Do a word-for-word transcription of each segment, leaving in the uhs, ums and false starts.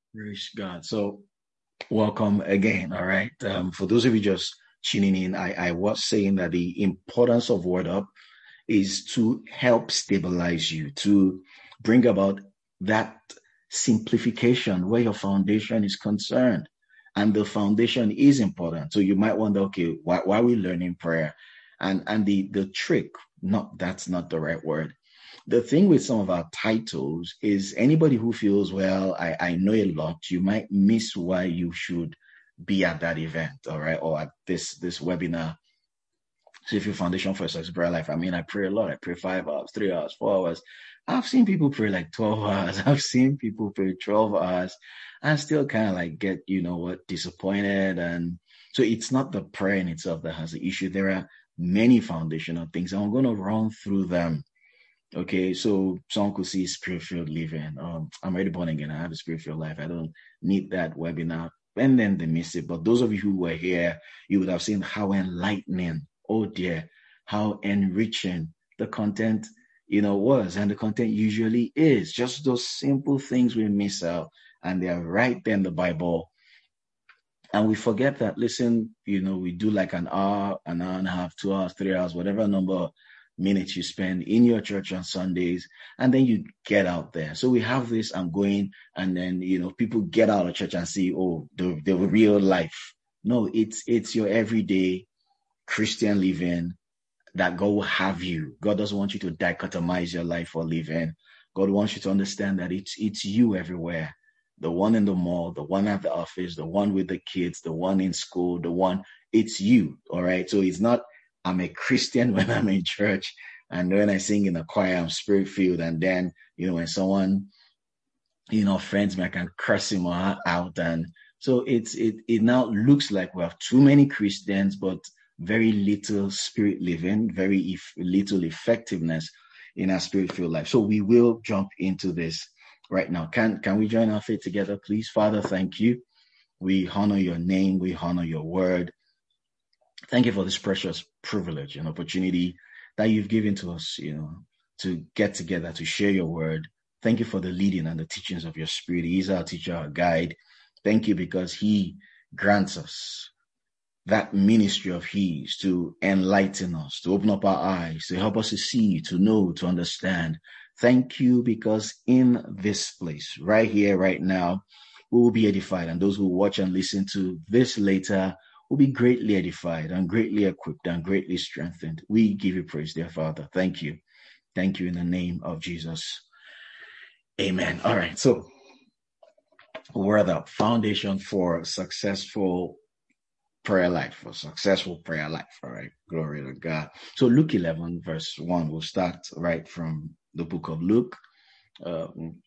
Praise God. So, welcome again. All right. Um, for those of you just tuning in, I, I was saying that the importance of Word Up is to help stabilize you, to bring about that simplification where your foundation is concerned. And the foundation is important. So you might wonder, okay, why, why are we learning prayer? And and the the trick, not that's not the right word. The thing with some of our titles is anybody who feels, well, I, I know a lot, you might miss why you should be at that event, all right, or at this this webinar. So if your foundation for a successful prayer life, I mean, I pray a lot. I pray five hours, three hours, four hours. I've seen people pray like twelve hours. I've seen people pray twelve hours and still kind of like get, you know what, disappointed. And so it's not the prayer in itself that has the issue. There are many foundational things. I'm going to run through them. Okay, so some could see spirit-filled living. Um, I'm already born again. I have a spirit-filled life. I don't need that webinar. And then they miss it. But those of you who were here, you would have seen how enlightening, oh dear, how enriching the content, you know, was. And the content usually is. Just those simple things we miss out. And they are right there in the Bible. And we forget that, listen, you know, we do like an hour, an hour and a half, two hours, three hours, whatever number minutes you spend in your church on Sundays, and then you get out there. So we have this, I'm going, and then, you know, people get out of church and see, oh, the, the real life. No, it's, it's your everyday Christian living that God will have you. God doesn't want you to dichotomize your life for living. God wants you to understand that it's, it's you everywhere. The one in the mall, the one at the office, the one with the kids, the one in school, the one, it's you. All right. So it's not, I'm a Christian when I'm in church, and when I sing in the choir, I'm spirit filled. And then, you know, when someone, you know, offends me, I can curse him out. And so it's, it, it now looks like we have too many Christians, but very little spirit living, very if, little effectiveness in our spirit filled life. So we will jump into this right now. Can, can we join our faith together, please? Father, thank you. We honor your name. We honor your word. Thank you for this precious privilege and opportunity that you've given to us, you know, to get together, to share your word. Thank you for the leading and the teachings of your spirit. He is our teacher, our guide. Thank you because he grants us that ministry of his to enlighten us, to open up our eyes, to help us to see, to know, to understand. Thank you because in this place, right here, right now, we will be edified. And those who watch and listen to this later will be greatly edified and greatly equipped and greatly strengthened. We give you praise, dear Father. Thank you. Thank you in the name of Jesus. Amen. All right. So we're the foundation for successful prayer life, for successful prayer life. All right. Glory to God. So Luke eleven, verse one, we'll start right from the book of Luke. Uh,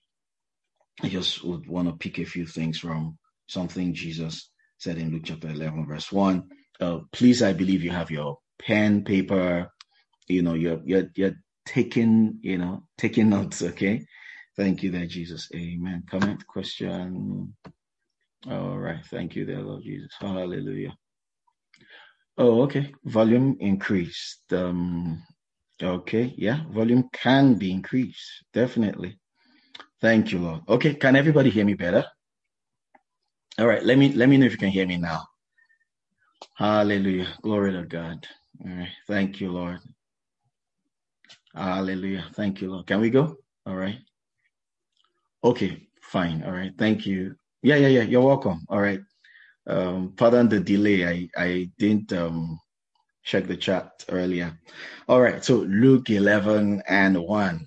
I just would want to pick a few things from something Jesus said in Luke chapter eleven, verse one. Uh, please, I believe you have your pen, paper, you know, you're, you're, you're taking, you know, taking notes. Okay. Thank you there, Jesus. Amen. Comment, question. All right. Thank you there, Lord Jesus. Hallelujah. Oh, okay. Volume increased. Um, okay. Yeah. Volume can be increased. Definitely. Thank you, Lord. Okay. Can everybody hear me better? All right, let me let me know if you can hear me now. Hallelujah. Glory to God. All right. Thank you, Lord. Hallelujah. Thank you, Lord. Can we go? All right. Okay, fine. All right. Thank you. Yeah, yeah, yeah. You're welcome. All right. Um, pardon the delay. I, I didn't um check the chat earlier. All right. So Luke eleven and one.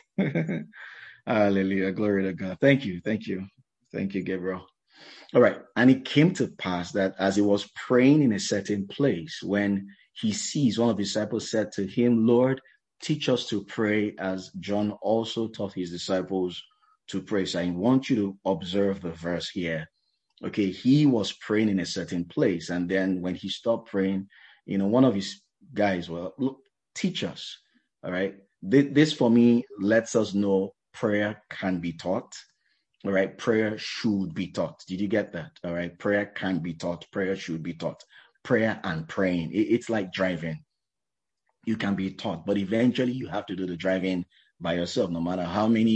Hallelujah. Glory to God. Thank you. Thank you. Thank you, Gabriel. All right. And it came to pass that as he was praying in a certain place, when he sees one of his disciples said to him, Lord, teach us to pray as John also taught his disciples to pray. So I want you to observe the verse here. Okay. He was praying in a certain place. And then when he stopped praying, you know, one of his guys, well, look, teach us. All right. This for me lets us know prayer can be taught. All right. Prayer should be taught. Did you get that? All right. Prayer can be taught. Prayer should be taught. Prayer and praying. It's like driving. You can be taught, but eventually you have to do the driving by yourself, no matter how many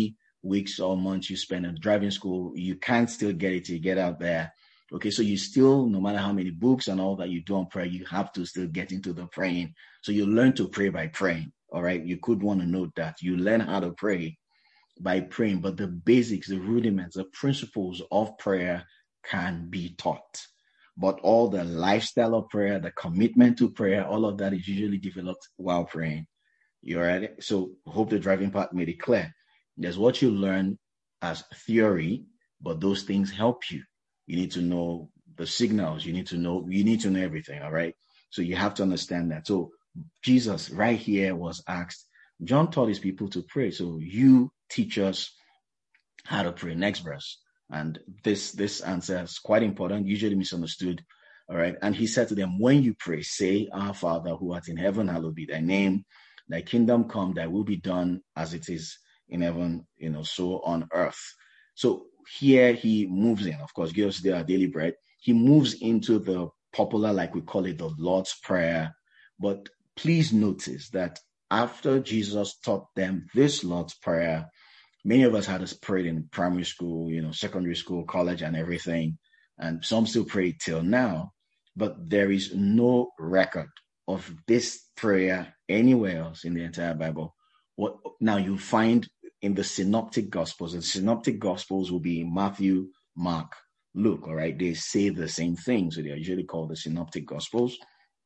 weeks or months you spend in driving school, you can't still get it till you get out there. Okay, so you still, no matter how many books and all that you do on prayer, you have to still get into the praying. So you learn to pray by praying. All right, you could want to note that you learn how to pray by praying, but the basics, the rudiments, the principles of prayer can be taught. But all the lifestyle of prayer, the commitment to prayer, all of that is usually developed while praying. You all right? So hope the driving part made it clear. There's what you learn as theory, but those things help you. You need to know the signals. You need to know, you need to know everything. All right. So you have to understand that. So Jesus right here was asked, John taught his people to pray. So you teach us how to pray. Next verse. And this, this answer is quite important, usually misunderstood. All right. And he said to them, when you pray, say, Our Father who art in heaven, hallowed be thy name. Thy kingdom come, thy will be done as it is in heaven, you know, so on earth. So here he moves in, of course, give us our daily bread. He moves into the popular, like we call it, the Lord's Prayer. But please notice that after Jesus taught them this Lord's Prayer, many of us had us prayed in primary school, you know, secondary school, college, and everything. And some still pray till now. But there is no record of this prayer anywhere else in the entire Bible. What now you find in the synoptic gospels, and synoptic gospels will be Matthew, Mark, Luke, all right? They say the same thing, so they are usually called the synoptic gospels.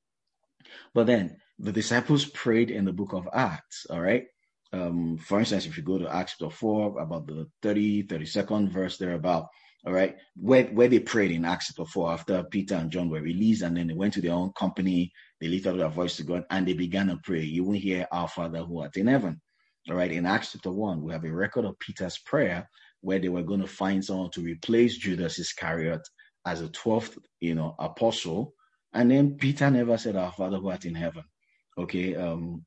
But then the disciples prayed in the book of Acts, all right? Um, for instance, if you go to Acts chapter four, about the thirty, thirty-second verse thereabout, all right, where, where they prayed in Acts chapter four after Peter and John were released, and then they went to their own company, they lifted up their voice to God, and they began to pray. You will hear, Our Father who art in heaven. All right, in Acts chapter one, we have a record of Peter's prayer where they were going to find someone to replace Judas Iscariot as a twelfth, you know, apostle. And then Peter never said, Our Father who art in heaven. Okay, um,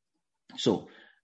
so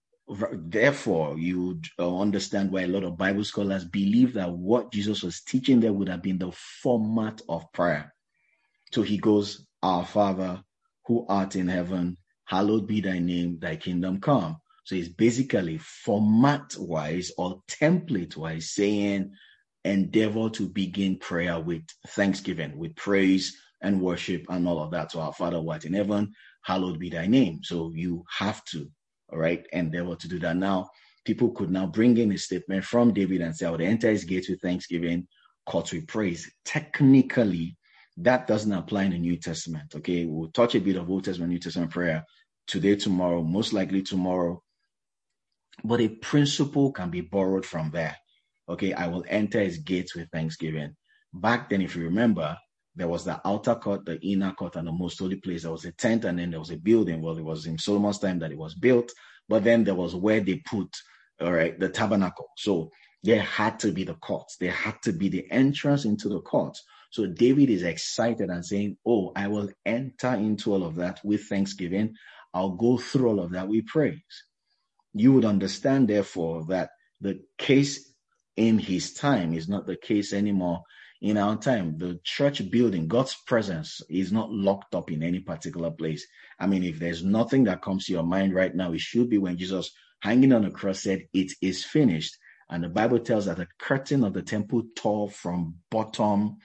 therefore, you would uh, understand why a lot of Bible scholars believe that what Jesus was teaching there would have been the format of prayer. So he goes, Our Father who art in heaven, hallowed be thy name, thy kingdom come. So it's basically format-wise or template-wise saying, endeavor to begin prayer with thanksgiving, with praise and worship and all of that. So Our Father who art in heaven, hallowed be thy name. So you have to, all right, endeavor to do that. Now, people could now bring in a statement from David and say, I would enter his gates with thanksgiving, courts with praise. Technically, that doesn't apply in the New Testament, okay? We'll touch a bit of Old Testament, New Testament prayer today, tomorrow, most likely tomorrow. But a principle can be borrowed from there. Okay, I will enter his gates with thanksgiving. Back then, if you remember, there was the outer court, the inner court, and the most holy place. There was a tent, and then there was a building. Well, it was in Solomon's time that it was built. But then there was where they put, all right, the tabernacle. So there had to be the courts. There had to be the entrance into the courts. So David is excited and saying, oh, I will enter into all of that with thanksgiving. I'll go through all of that with praise. You would understand, therefore, that the case in his time is not the case anymore in our time. The church building, God's presence is not locked up in any particular place. I mean, if there's nothing that comes to your mind right now, it should be when Jesus, hanging on the cross, said, it is finished. And the Bible tells that the curtain of the temple tore from bottom,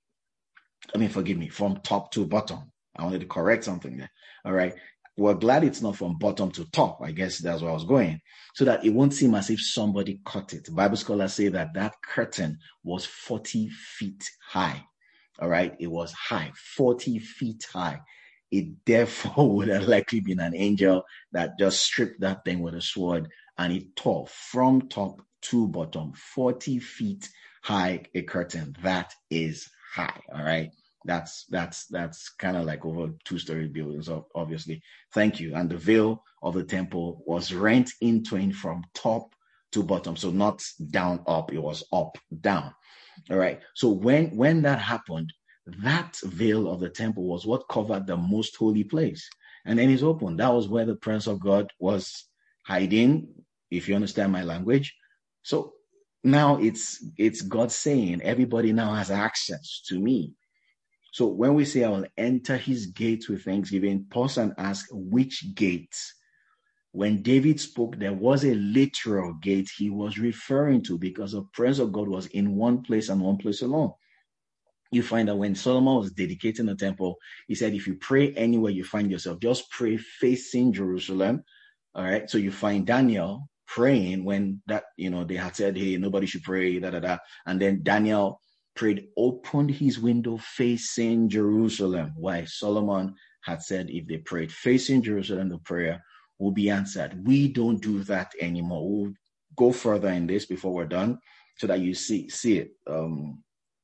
I mean, forgive me, from top to bottom. I wanted to correct something there. All right. We're glad it's not from bottom to top. I guess that's where I was going. So that it won't seem as if somebody cut it. Bible scholars say that that curtain was forty feet high. All right. It was high, forty feet high. It therefore would have likely been an angel that just stripped that thing with a sword, and it tore from top to bottom, forty feet high, a curtain. That is high. All right. That's that's that's kind of like over two-story buildings, obviously. Thank you. And the veil of the temple was rent in twain from top to bottom. So not down, up, it was up, down. All right. So when, when that happened, that veil of the temple was what covered the most holy place. And then it's open. That was where the presence of God was hiding, if you understand my language. So now it's it's God saying, everybody now has access to me. So when we say I will enter his gates with thanksgiving, pause and ask, which gates? when David spoke, there was a literal gate he was referring to, because the presence of God was in one place and one place alone. You find that when Solomon was dedicating the temple, he said, if you pray anywhere you find yourself, just pray facing Jerusalem. All right. So you find Daniel praying when that, you know, they had said, hey, nobody should pray, da, da, da. And then Daniel prayed, opened his window facing Jerusalem. Why? Solomon had said, if they prayed facing Jerusalem, the prayer will be answered. We don't do that anymore. We'll go further in this before we're done so that you see, see it. Um,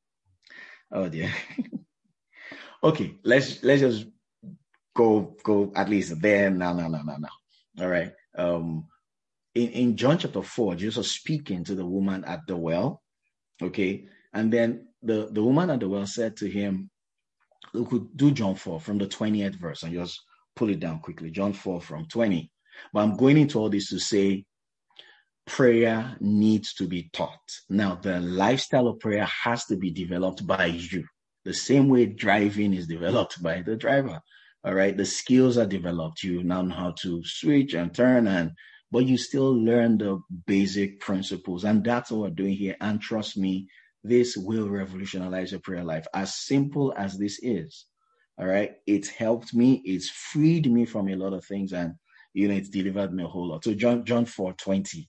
Oh dear. Okay, let's let's just go go at least there now, now, now, now, now. All right. Um, in, in John chapter four, Jesus was speaking to the woman at the well. Okay, and then the, the woman at the well said to him, we could do John four from the twentieth verse and just pull it down quickly. John four from twenty. But I'm going into all this to say prayer needs to be taught. Now, the lifestyle of prayer has to be developed by you. The same way driving is developed by the driver. All right. The skills are developed. You now know how to switch and turn, and but you still learn the basic principles. And that's what we're doing here. And trust me, this will revolutionize your prayer life. As simple as this is. All right. It's helped me. It's freed me from a lot of things. And, you know, it's delivered me a whole lot. So John, John four twenty.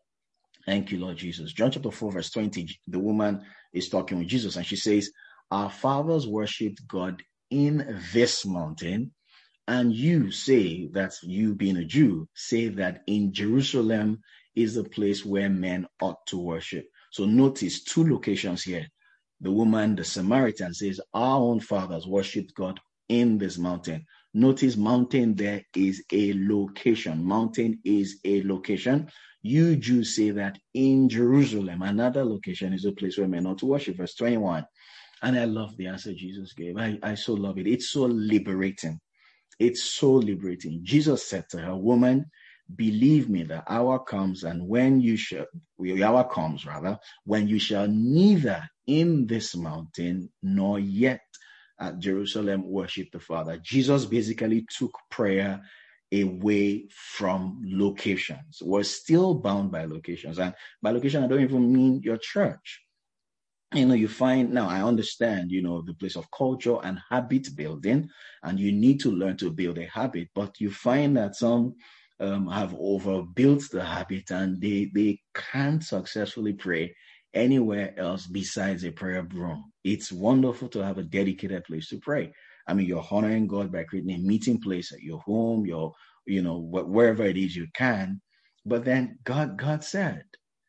Thank you, Lord Jesus. John chapter four, verse twenty, the woman is talking with Jesus and she says, our fathers worshipped God in this mountain, and you say that, you being a Jew, say that in Jerusalem is the place where men ought to worship. So notice two locations here. The woman, the Samaritan, says, our own fathers worshipped God in this mountain. Notice mountain there is a location. Mountain is a location. You Jews say that in Jerusalem, another location, is a place where men ought to worship. Verse twenty-one. And I love the answer Jesus gave. I, I so love it. It's so liberating. It's so liberating. Jesus said to her, woman, believe me, the hour comes, and when you shall, the hour comes rather, when you shall neither in this mountain nor yet at Jerusalem worship the Father. Jesus basically took prayer away from locations. We're still bound by locations. And by location, I don't even mean your church. You know, you find, now I understand, you know, the place of culture and habit building, and you need to learn to build a habit, but you find that some um, have overbuilt the habit and they, they can't successfully pray anywhere else besides a prayer room. It's wonderful to have a dedicated place to pray. I mean, you're honoring God by creating a meeting place at your home, your, you know, wherever it is you can. But then God, God said,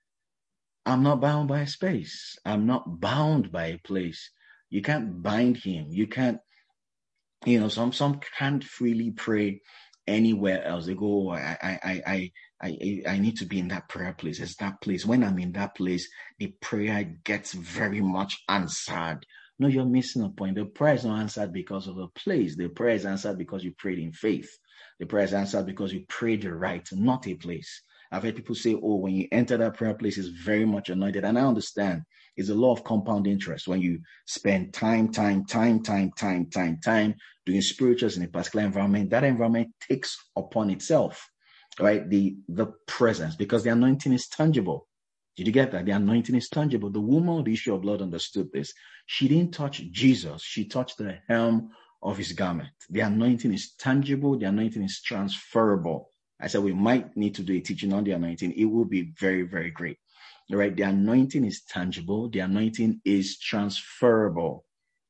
I'm not bound by a space. I'm not bound by a place. You can't bind him. You can't, you know, some, some can't freely pray anywhere else. They go, I, I, I, I, I need to be in that prayer place. It's that place. When I'm in that place, the prayer gets very much answered. No, you're missing a point. The prayer is not answered because of a place. The prayer is answered because you prayed in faith. The prayer is answered because you prayed right, not a place. I've heard people say, oh, when you enter that prayer place, it's very much anointed. And I understand. It's a law of compound interest. When you spend time, time, time, time, time, time, time doing spirituals in a particular environment, that environment takes upon itself, right, the, the presence, because the anointing is tangible. Did you get that? The anointing is tangible. The woman with the issue of blood understood this. She didn't touch Jesus. She touched the hem of his garment. The anointing is tangible. The anointing is transferable. I said we might need to do a teaching on the anointing. It will be very, very great. All right. The anointing is tangible. The anointing is transferable.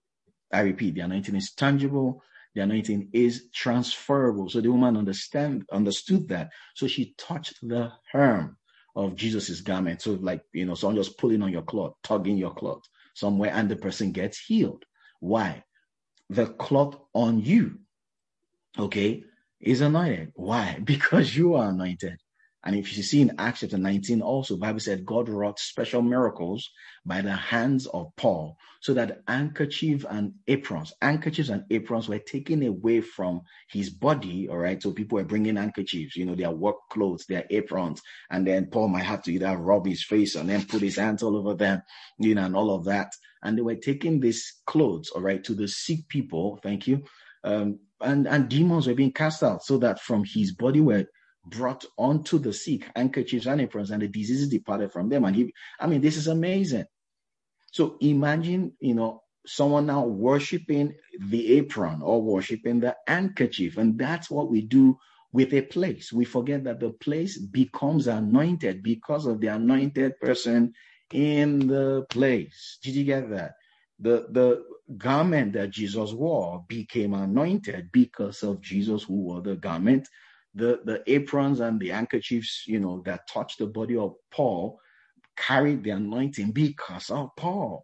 I repeat, the anointing is tangible. The anointing is transferable. So the woman understand, understood that. So she touched the hem of Jesus's garment. So like, you know, someone just pulling on your cloth, tugging your cloth somewhere, and the person gets healed. Why? The cloth on you, okay, is anointed. Why? Because you are anointed. And if you see in Acts chapter nineteen, also, the Bible said God wrought special miracles by the hands of Paul, so that handkerchiefs and aprons, handkerchiefs and aprons were taken away from his body. All right. So people were bringing handkerchiefs, you know, their work clothes, their aprons. And then Paul might have to either rub his face and then put his hands all over them, you know, and all of that. And they were taking these clothes, all right, to the sick people. Thank you. Um, and, and demons were being cast out, so that from his body were brought onto the sick handkerchiefs and aprons, and the diseases departed from them. And he, I mean, this is amazing. So imagine, you know, someone now worshiping the apron or worshiping the handkerchief. And that's what we do with a place. We forget that the place becomes anointed because of the anointed person in the place. Did you get that? The, the garment that Jesus wore became anointed because of Jesus who wore the garment. The, the aprons and the handkerchiefs, you know, that touched the body of Paul carried the anointing because of Paul.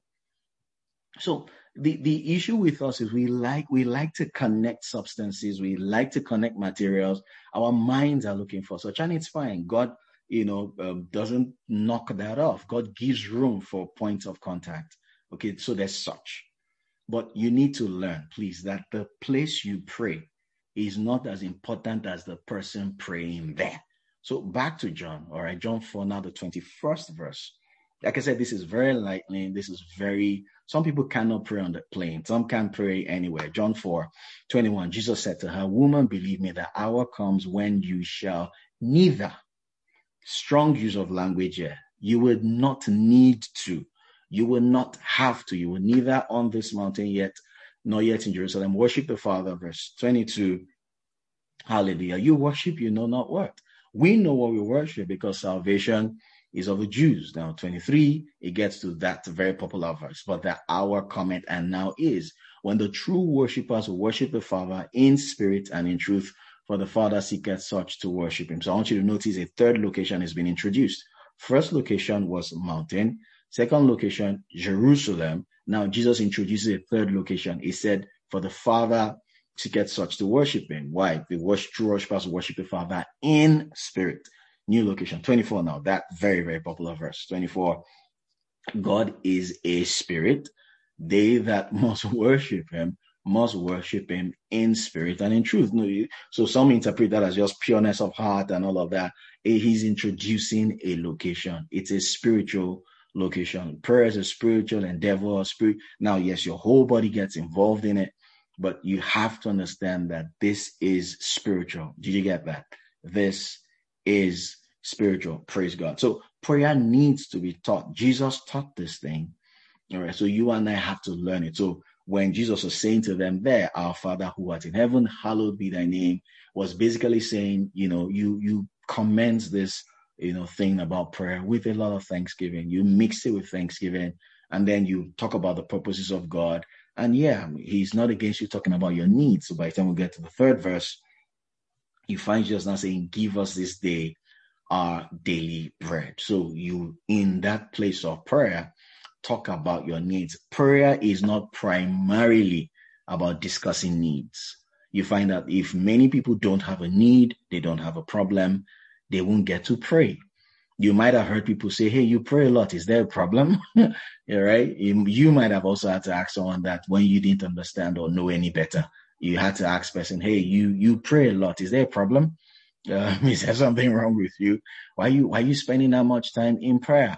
So the, the issue with us is we like we like to connect substances, we like to connect materials. Our minds are looking for such, and it's fine. God, you know, um, doesn't knock that off. God gives room for points of contact. Okay, so there's such. But you need to learn, please, that the place you pray is not as important as the person praying there. So back to John, all right, John four, now the twenty-first verse. Like I said, this is very lightning. This is very, some people cannot pray on the plane. Some can't pray anywhere. John four, twenty-one, Jesus said to her, "Woman, believe me, the hour comes when you shall neither," strong use of language here, you would not need to, you will not have to, you will neither on this mountain yet, nor yet in Jerusalem, worship the Father. Verse twenty-two, hallelujah. You worship, you know not what. We know what we worship because salvation is of the Jews. Now, twenty-three, it gets to that very popular verse. But the hour cometh and now is when the true worshippers will worship the Father in spirit and in truth, for the Father seeketh such to worship him. So I want you to notice a third location has been introduced. First location was mountain. Second location, Jerusalem. Now Jesus introduces a third location. He said, for the Father seeketh such to worship him. Why? The worship, true worshippers worship the Father in spirit. New location, twenty-four now, that very, very popular verse, twenty-four. God is a spirit. They that must worship him must worship him in spirit and in truth. So some interpret that as just pureness of heart and all of that. He's introducing a location. It's a spiritual location. Prayer is a spiritual endeavor. A spirit. Now, yes, your whole body gets involved in it, but you have to understand that this is spiritual. Did you get that? This is spiritual. Praise God. So prayer needs to be taught. Jesus taught this thing. All right. So you and I have to learn it. So when Jesus was saying to them there, our Father who art in heaven, hallowed be thy name, was basically saying, you know, you, you commence this, you know, thing about prayer with a lot of thanksgiving. You mix it with thanksgiving, and then you talk about the purposes of God. And yeah, he's not against you talking about your needs. So by the time we get to the third verse, you find Jesus now saying, give us this day our daily bread. So you, in that place of prayer, talk about your needs. Prayer is not primarily about discussing needs. You find that if many people don't have a need, they don't have a problem, they won't get to pray. You might have heard people say, hey, you pray a lot. Is there a problem? Yeah, right? You, you might have also had to ask someone that when you didn't understand or know any better. You had to ask person, hey, you you pray a lot. Is there a problem? Uh, is there something wrong with you? Why you why are you spending that much time in prayer?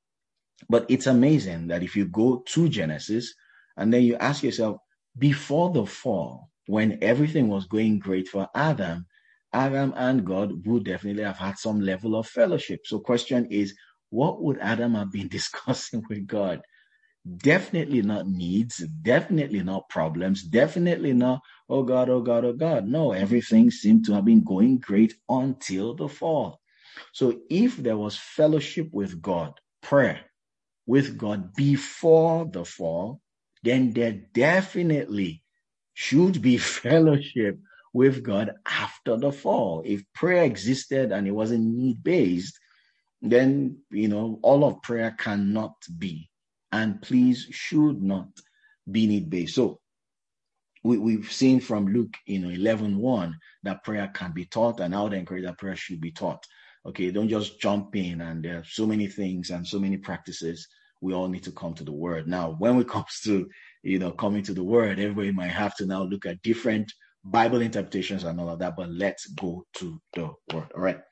But it's amazing that if you go to Genesis and then you ask yourself, before the fall, when everything was going great for Adam, Adam and God would definitely have had some level of fellowship. So question is, what would Adam have been discussing with God? Definitely not needs, definitely not problems, definitely not, oh God, oh God, oh God. No, everything seemed to have been going great until the fall. So if there was fellowship with God, prayer with God before the fall, then there definitely should be fellowship with God after the fall. If prayer existed and it wasn't need-based, then, you know, all of prayer cannot be, and please should not be need-based. So we, we've seen from Luke, you know, eleven one that prayer can be taught, and I would encourage that prayer should be taught. Okay, don't just jump in, and there are so many things and so many practices. We all need to come to the word. Now, when it comes to, you know, coming to the word, everybody might have to now look at different Bible interpretations and all of that, but let's go to the word. All right.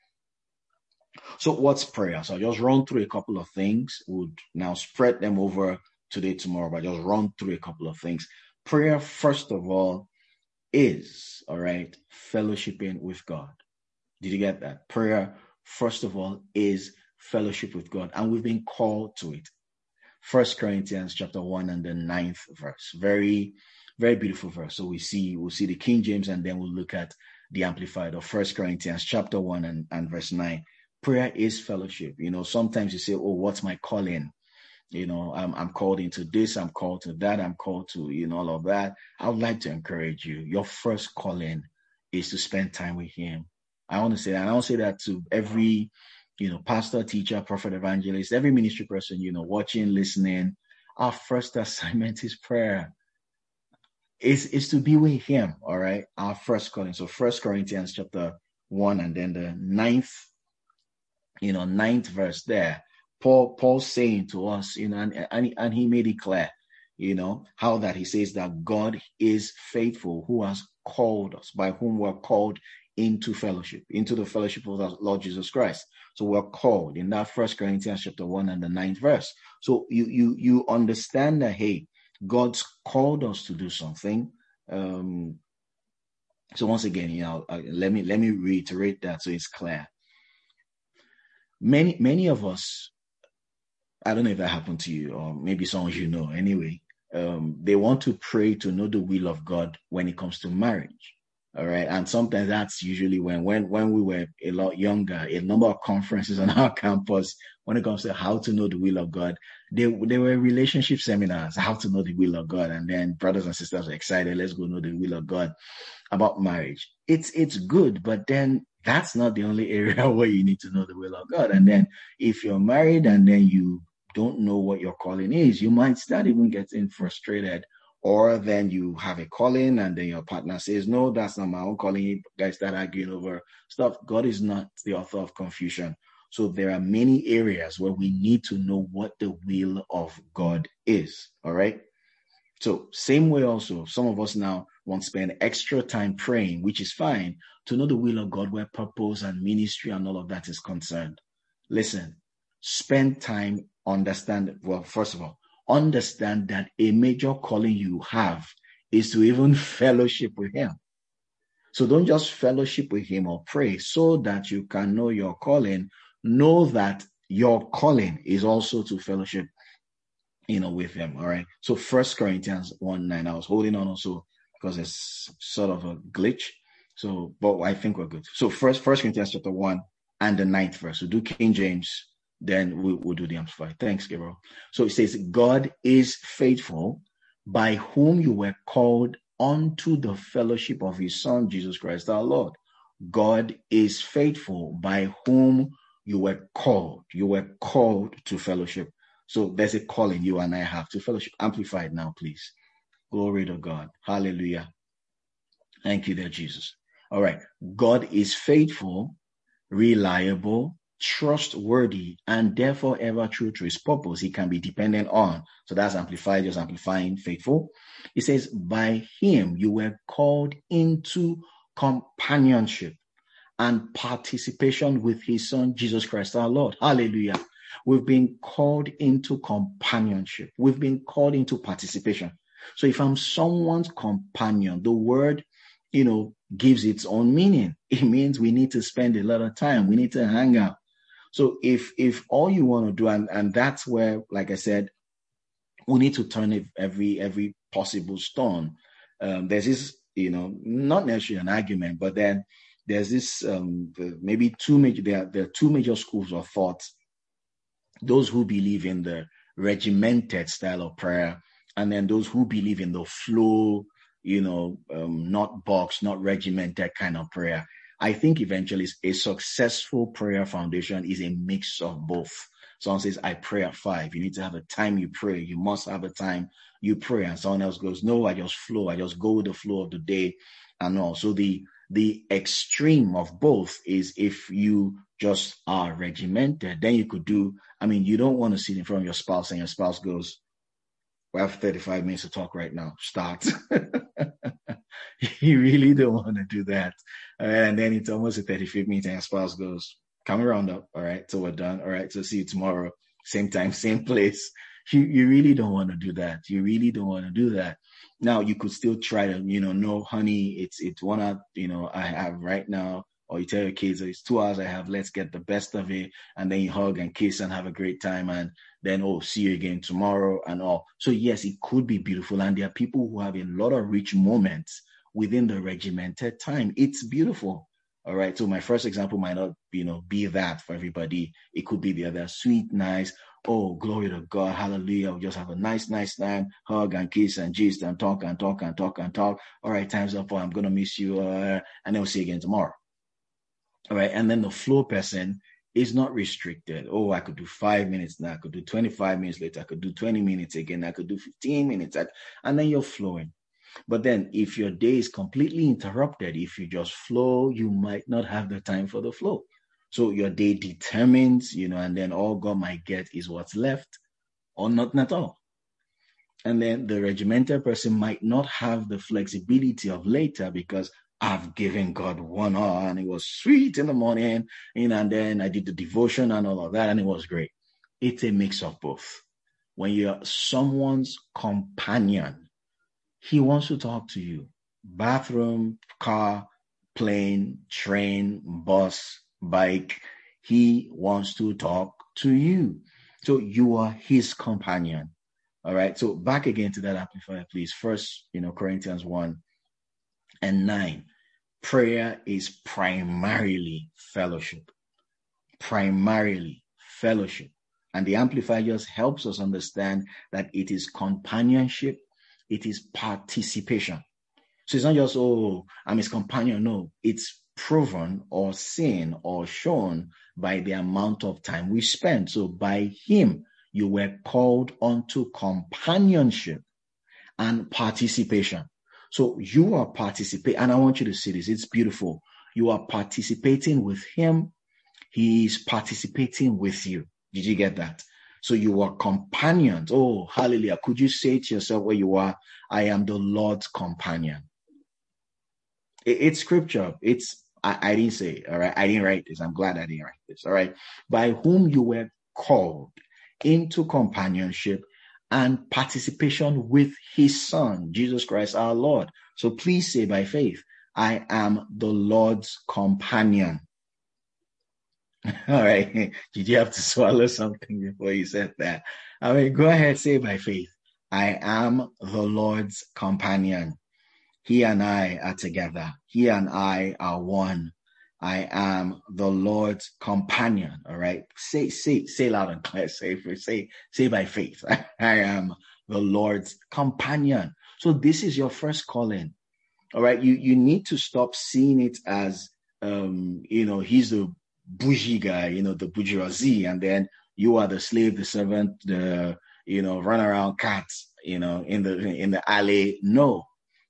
So what's prayer? So I'll just run through a couple of things. We'll now spread them over today, tomorrow, but just run through a couple of things. Prayer, first of all, is, all right, fellowshipping with God. Did you get that? Prayer, first of all, is fellowship with God, and we've been called to it. First Corinthians chapter one and the ninth verse. Very, very beautiful verse. So we see, we'll see the King James, and then we'll look at the Amplified of First Corinthians chapter one and, and verse nine. Prayer is fellowship. You know, sometimes you say, oh, what's my calling? You know, I'm, I'm called into this, I'm called to that, I'm called to, you know, all of that. I would like to encourage you. Your first calling is to spend time with him. I want to say that. I want to say that to every, you know, pastor, teacher, prophet, evangelist, every ministry person, you know, watching, listening. Our first assignment is prayer. Is is to be with him. All right. Our first calling. So First Corinthians chapter one, and then the ninth, you know, ninth verse there. Paul, Paul saying to us, you know, and, and, and he made it clear, you know, how that he says that God is faithful, who has called us, by whom we're called into fellowship, into the fellowship of the Lord Jesus Christ. So we're called in that First Corinthians chapter one and the ninth verse. So you you you understand that, hey, God's called us to do something. Um, so once again, you know, uh, let me let me reiterate that so it's clear. Many many of us, I don't know if that happened to you, or maybe some of you know anyway, um, they want to pray to know the will of God when it comes to marriage. All right. And sometimes that's usually when, when, when we were a lot younger, a number of conferences on our campus, when it comes to how to know the will of God, they, they were relationship seminars, how to know the will of God. And then brothers and sisters are excited. Let's go know the will of God about marriage. It's, it's good, but then that's not the only area where you need to know the will of God. And then if you're married and then you don't know what your calling is, you might start even getting frustrated. Or then you have a calling and then your partner says, no, that's not my own calling. You guys start arguing over stuff. God is not the author of confusion. So there are many areas where we need to know what the will of God is. All right. So same way also, some of us now want to spend extra time praying, which is fine, to know the will of God where purpose and ministry and all of that is concerned. Listen, spend time, understand. Well, first of all, understand that a major calling you have is to even fellowship with him. So don't just fellowship with him or pray so that you can know your calling. Know that your calling is also to fellowship, you know, with him. All right. So First Corinthians one nine, I was holding on also because it's sort of a glitch. So, but I think we're good. So first, First Corinthians chapter one and the ninth verse. So do King James. Then we, we'll do the Amplified. Thanks, Gabriel. So it says, God is faithful, by whom you were called unto the fellowship of his Son, Jesus Christ our Lord. God is faithful, by whom you were called. You were called to fellowship. So there's a calling you and I have to fellowship. Amplified now, please. Glory to God. Hallelujah. Thank you there, Jesus. All right. God is faithful, reliable, trustworthy, and therefore ever true to his purpose. He can be dependent on. So that's amplified, just amplifying faithful. It says, by him you were called into companionship and participation with his Son, Jesus Christ our Lord. Hallelujah. We've been called into companionship. We've been called into participation. So if I'm someone's companion, the word, you know, gives its own meaning. It means we need to spend a lot of time. We need to hang out. So if if all you want to do, and, and that's where, like I said, we need to turn every every possible stone. Um, there's this, you know, not necessarily an argument, but then there's this um, maybe two major there, there are two major schools of thought. Those who believe in the regimented style of prayer, and then those who believe in the flow, you know, um, not box, not regimented kind of prayer. I think eventually a successful prayer foundation is a mix of both. Someone says, I pray at five. You need to have a time you pray. You must have a time you pray. And someone else goes, no, I just flow. I just go with the flow of the day and all. So the, the extreme of both is if you just are regimented, then you could do, I mean, you don't want to sit in front of your spouse and your spouse goes, we have thirty-five minutes to talk right now. Start. You really don't want to do that. Uh, and then it's almost a thirty-fifth minute and your spouse goes, come around up. All right. So we're done. All right. So see you tomorrow. Same time, same place. You, you really don't want to do that. You really don't want to do that. Now you could still try to, you know, no, honey, it's, it's one, you know, I have right now or you tell your kids, oh, it's two hours I have, let's get the best of it. And then you hug and kiss and have a great time. And then, oh, see you again tomorrow and all. So yes, it could be beautiful. And there are people who have a lot of rich moments within the regimented time. It's beautiful. All right. So my first example might not, you know, be that for everybody. It could be the other, sweet, nice. Oh, glory to God. Hallelujah. We'll just have a nice, nice time, hug and kiss and gist and talk and talk and talk and talk. All right. Time's up. Oh, I'm going to miss you. Uh, and then we'll see you again tomorrow. All right. And then the flow person is not restricted. Oh, I could do five minutes now. I could do twenty-five minutes later. I could do twenty minutes again. I could do fifteen minutes. And then you're flowing. But then if your day is completely interrupted, if you just flow, you might not have the time for the flow. So your day determines, you know, and then all God might get is what's left or nothing at all. And then the regimented person might not have the flexibility of later because I've given God one hour and it was sweet in the morning, you know, and then I did the devotion and all of that and it was great. It's a mix of both. When you're someone's companion, he wants to talk to you. Bathroom, car, plane, train, bus, bike. He wants to talk to you. So you are his companion. All right. So back again to that amplifier, please. First, you know, Corinthians one and nine. Prayer is primarily fellowship. Primarily fellowship. And the amplifier just helps us understand that it is companionship. It is participation. So it's not just, oh, I'm his companion. No, it's proven or seen or shown by the amount of time we spend. So by him, you were called onto companionship and participation. So you are participating, and I want you to see this. It's beautiful. You are participating with him. He is participating with you. Did you get that? So you are companions. Oh, hallelujah. Could you say to yourself where you are, I am the Lord's companion? It, it's scripture. It's, I, I didn't say it, all right? I didn't write this. I'm glad I didn't write this, all right? By whom you were called into companionship and participation with his son, Jesus Christ, our Lord. So please say by faith, I am the Lord's companion. All right. Did you have to swallow something before you said that? I mean, go ahead, say by faith. I am the Lord's companion. He and I are together. He and I are one. I am the Lord's companion. All right. Say, say, say loud and clear. Say, say, say by faith. I am the Lord's companion. So this is your first calling. All right. You, you need to stop seeing it as, um, you know, he's the bougie guy, you know, the bourgeoisie, and then you are the slave, the servant, the, you know, run around cats, you know, in the, in the alley. No.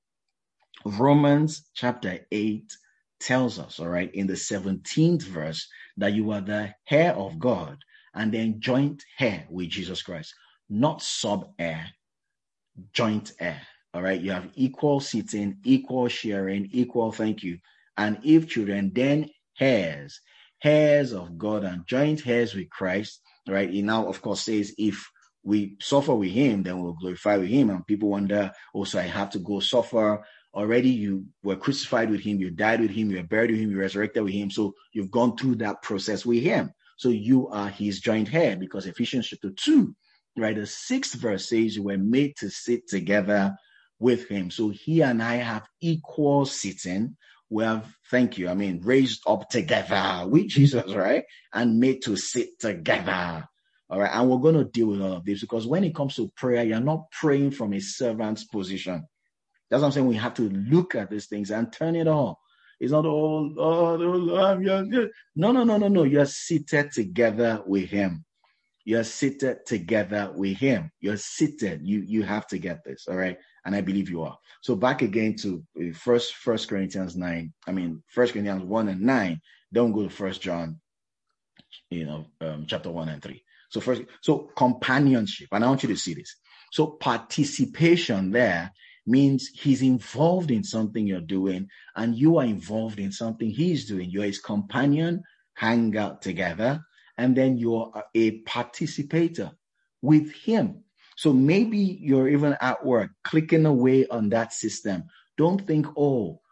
Romans chapter eight tells us, all right, in the seventeenth verse, that you are the heir of God and then joint heir with Jesus Christ, not sub heir, joint heir. All right. You have equal sitting, equal sharing, equal thank you. And if children, then heirs. Heirs of God and joint heirs with Christ, right? He now, of course, says if we suffer with him, then we'll glorify with him. And people wonder, oh, so I have to go suffer. Already you were crucified with him, you died with him, you were buried with him, you were resurrected with him. So you've gone through that process with him. So you are his joint heir, because Ephesians chapter two, right? The sixth verse says you were made to sit together with him. So he and I have equal sitting. We have, thank you, I mean, raised up together with Jesus, right? And made to sit together. All right. And we're going to deal with all of this, because when it comes to prayer, you're not praying from a servant's position. That's what I'm saying. We have to look at these things and turn it off. It's not all, oh, oh yeah, yeah. no, no, no, no, no. You're seated together with him. You're seated together with him. You're seated. You, you have to get this. All right. And I believe you are. So back again to first, first Corinthians nine. I mean, First Corinthians one and nine. Don't go to First John, you know, um, chapter one and three. So first, so companionship. And I want you to see this. So participation there means he's involved in something you're doing and you are involved in something he's doing. You're his companion, hang out together, and then you're a participator with him. So maybe you're even at work clicking away on that system. Don't think, oh,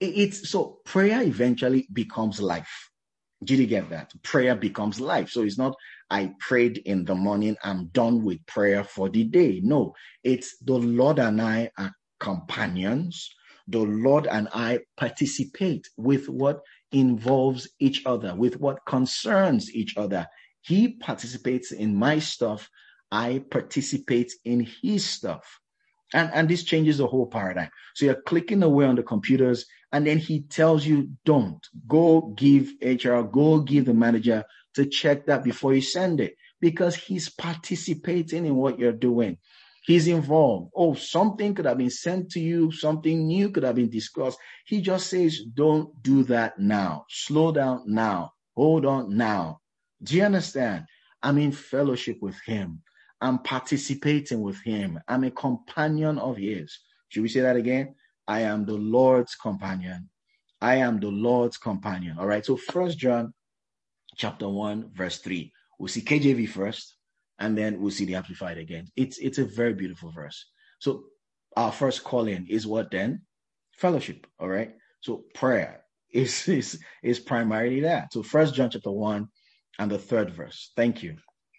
It's so prayer eventually becomes life. Did you get that? Prayer becomes life. So it's not, I prayed in the morning, I'm done with prayer for the day. No, it's the Lord and I are companions. The Lord and I participate with what involves each other, with what concerns each other. He participates in my stuff. I participate in his stuff. And, and this changes the whole paradigm. So you're clicking away on the computers, and then he tells you, don't. Go give H R, go give the manager to check that before you send it, because he's participating in what you're doing. He's involved. Oh, something could have been sent to you. Something new could have been discussed. He just says, don't do that now. Slow down now. Hold on now. Do you understand? I'm in fellowship with him. I'm participating with him. I'm a companion of his. Should we say that again? I am the Lord's companion. I am the Lord's companion. All right. So First John chapter one, verse three. We'll see K J V first, and then we'll see the Amplified again. It's, it's a very beautiful verse. So our first calling is what then? Fellowship. All right. So prayer is, is, is primarily that. So First John chapter one and the third verse. Thank you.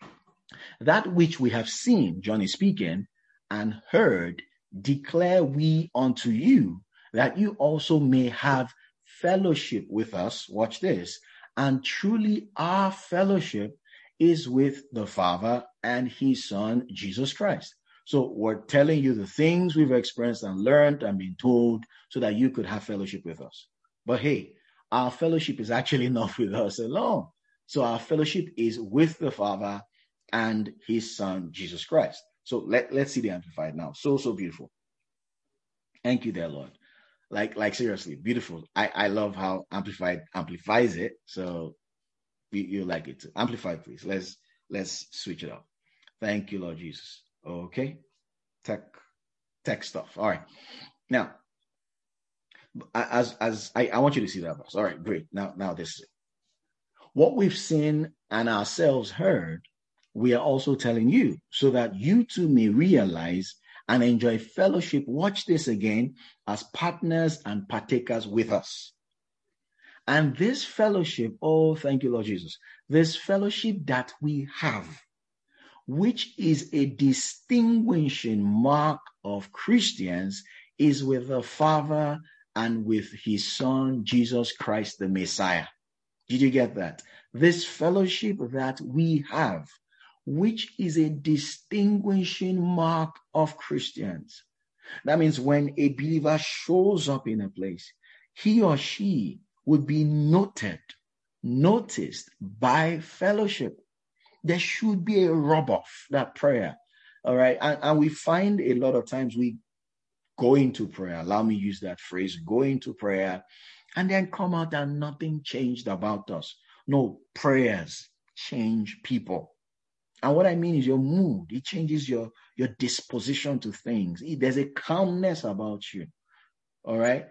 That which we have seen, John is speaking, and heard, declare we unto you, that you also may have fellowship with us. Watch this. And truly our fellowship is with the Father and his Son, Jesus Christ. So we're telling you the things we've experienced and learned and been told so that you could have fellowship with us. But hey, our fellowship is actually not with us alone. So our fellowship is with the Father and his Son, Jesus Christ. So let, let's see the Amplified now. So, so beautiful. Thank you there, Lord. Like, like seriously, beautiful. I, I love how Amplified amplifies it. So you, you like it too. Amplified, please. Let's, let's switch it up. Thank you, Lord Jesus. Okay. Tech, tech stuff. All right. Now, as, as I, I want you to see that verse. All right, great. Now, now this is it. What we've seen and ourselves heard, we are also telling you, so that you too may realize and enjoy fellowship. Watch this again, as partners and partakers with us. And this fellowship, oh, thank you, Lord Jesus, this fellowship that we have, which is a distinguishing mark of Christians, is with the Father and with his Son, Jesus Christ, the Messiah. Did you get that? This fellowship that we have, which is a distinguishing mark of Christians. That means when a believer shows up in a place, he or she would be noted, noticed by fellowship. There should be a rub-off, that prayer. All right. And, and we find a lot of times we go into prayer, allow me to use that phrase, go into prayer, and then come out and nothing changed about us. No, prayers change people. And what I mean is your mood. It changes your, your disposition to things. There's a calmness about you. All right.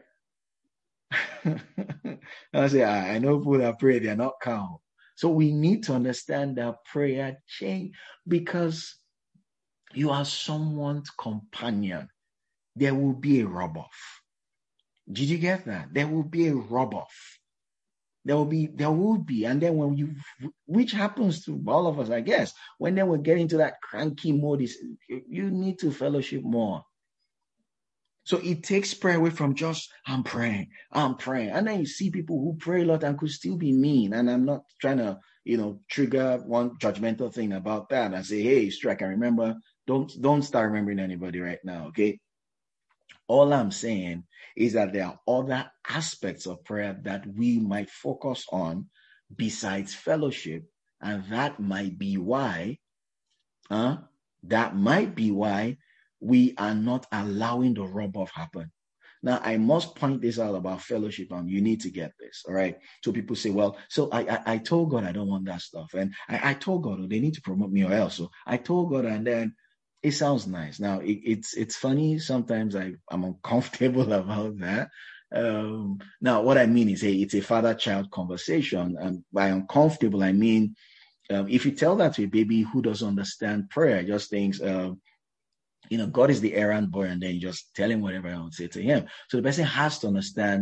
I say, I know people that pray, they're not calm. So we need to understand that prayer change, because you are someone's companion. There will be a rub-off. Did you get that? There will be a rub-off. There will be, there will be. And then when you, which happens to all of us, I guess, when then we get into that cranky mode, is you need to fellowship more. So it takes prayer away from just, I'm praying, I'm praying. And then you see people who pray a lot and could still be mean. And I'm not trying to, you know, trigger one judgmental thing about that and say, hey, Strike, I remember, don't, don't start remembering anybody right now. Okay. All I'm saying is that there are other aspects of prayer that we might focus on besides fellowship. And that might be why, uh, that might be why we are not allowing the rub-off happen. Now, I must point this out about fellowship, and you need to get this, all right? So people say, well, so I I, I told God I don't want that stuff. And I, I told God, oh, they need to promote me or else. So I told God, and then it sounds nice. Now, it, it's it's funny. Sometimes I, I'm uncomfortable about that. Um, now, what I mean is, hey, it's a father-child conversation. And by uncomfortable, I mean, um, if you tell that to a baby who doesn't understand prayer, just thinks, uh, you know, God is the errand boy, and then you just tell him whatever I want to say to him. So the person has to understand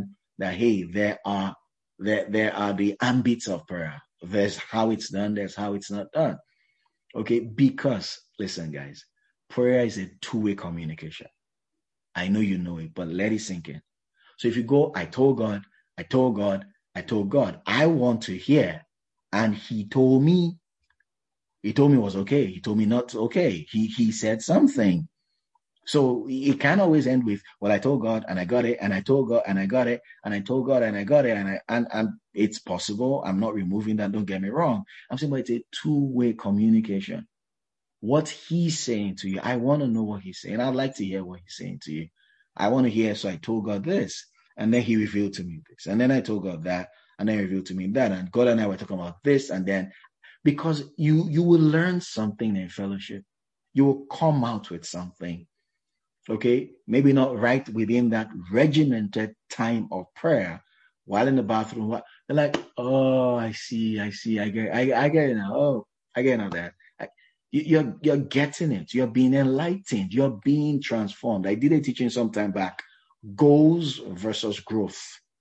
that, hey, there are there, there are the ambits of prayer. There's how it's done, there's how it's not done. Okay, because listen, guys, prayer is a two-way communication. I know you know it, but let it sink in. So if you go, I told God, I told God, I told God, I want to hear, and he told me, he told me it was okay. He told me not okay. He he said something. So it can always end with, well, I told God and I got it, and I told God and I got it, and I told God and I got it, and I and, and it's possible. I'm not removing that, don't get me wrong. I'm saying, but it's a two-way communication. What he's saying to you, I want to know what he's saying. I'd like to hear what he's saying to you. I want to hear, so I told God this, and then he revealed to me this, and then I told God that, and then he revealed to me that, and God and I were talking about this, and then because you you will learn something in fellowship. You will come out with something. Okay, maybe not right within that regimented time of prayer while in the bathroom. They're like, oh, I see, I see, I get, I, I get it now. Oh, I get it now. That I, you're you're getting it. You're being enlightened. You're being transformed. I did a teaching some time back. Goals versus growth.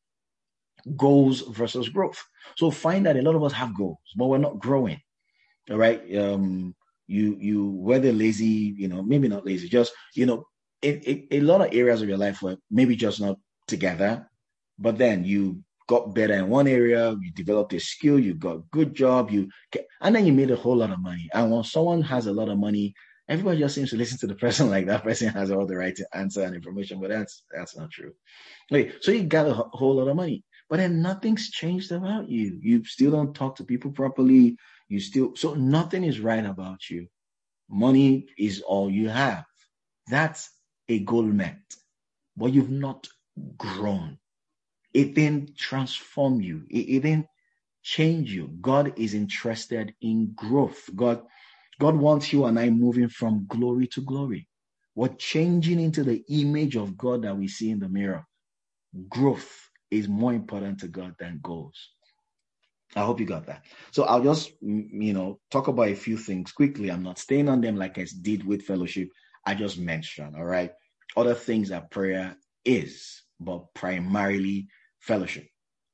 Goals versus growth. So find that a lot of us have goals, but we're not growing. All right. Um, you you whether lazy, you know, maybe not lazy, just you know. It, it, a lot of areas of your life were maybe just not together, but then you got better in one area, you developed a skill, you got a good job, you and then you made a whole lot of money. And when someone has a lot of money, everybody just seems to listen to the person like that person has all the right answer and information, but that's that's not true. Okay, so you got a whole lot of money, but then nothing's changed about you. You still don't talk to people properly. You still so nothing is right about you. Money is all you have. That's a goal met, but you've not grown. It didn't transform you. It, it didn't change you. God is interested in growth. God, God wants you and I moving from glory to glory. We're changing into the image of God that we see in the mirror. Growth is more important to God than goals. I hope you got that. So I'll just, you know, talk about a few things quickly. I'm not staying on them like I did with fellowship. I just mentioned, all right, other things that prayer is, but primarily fellowship.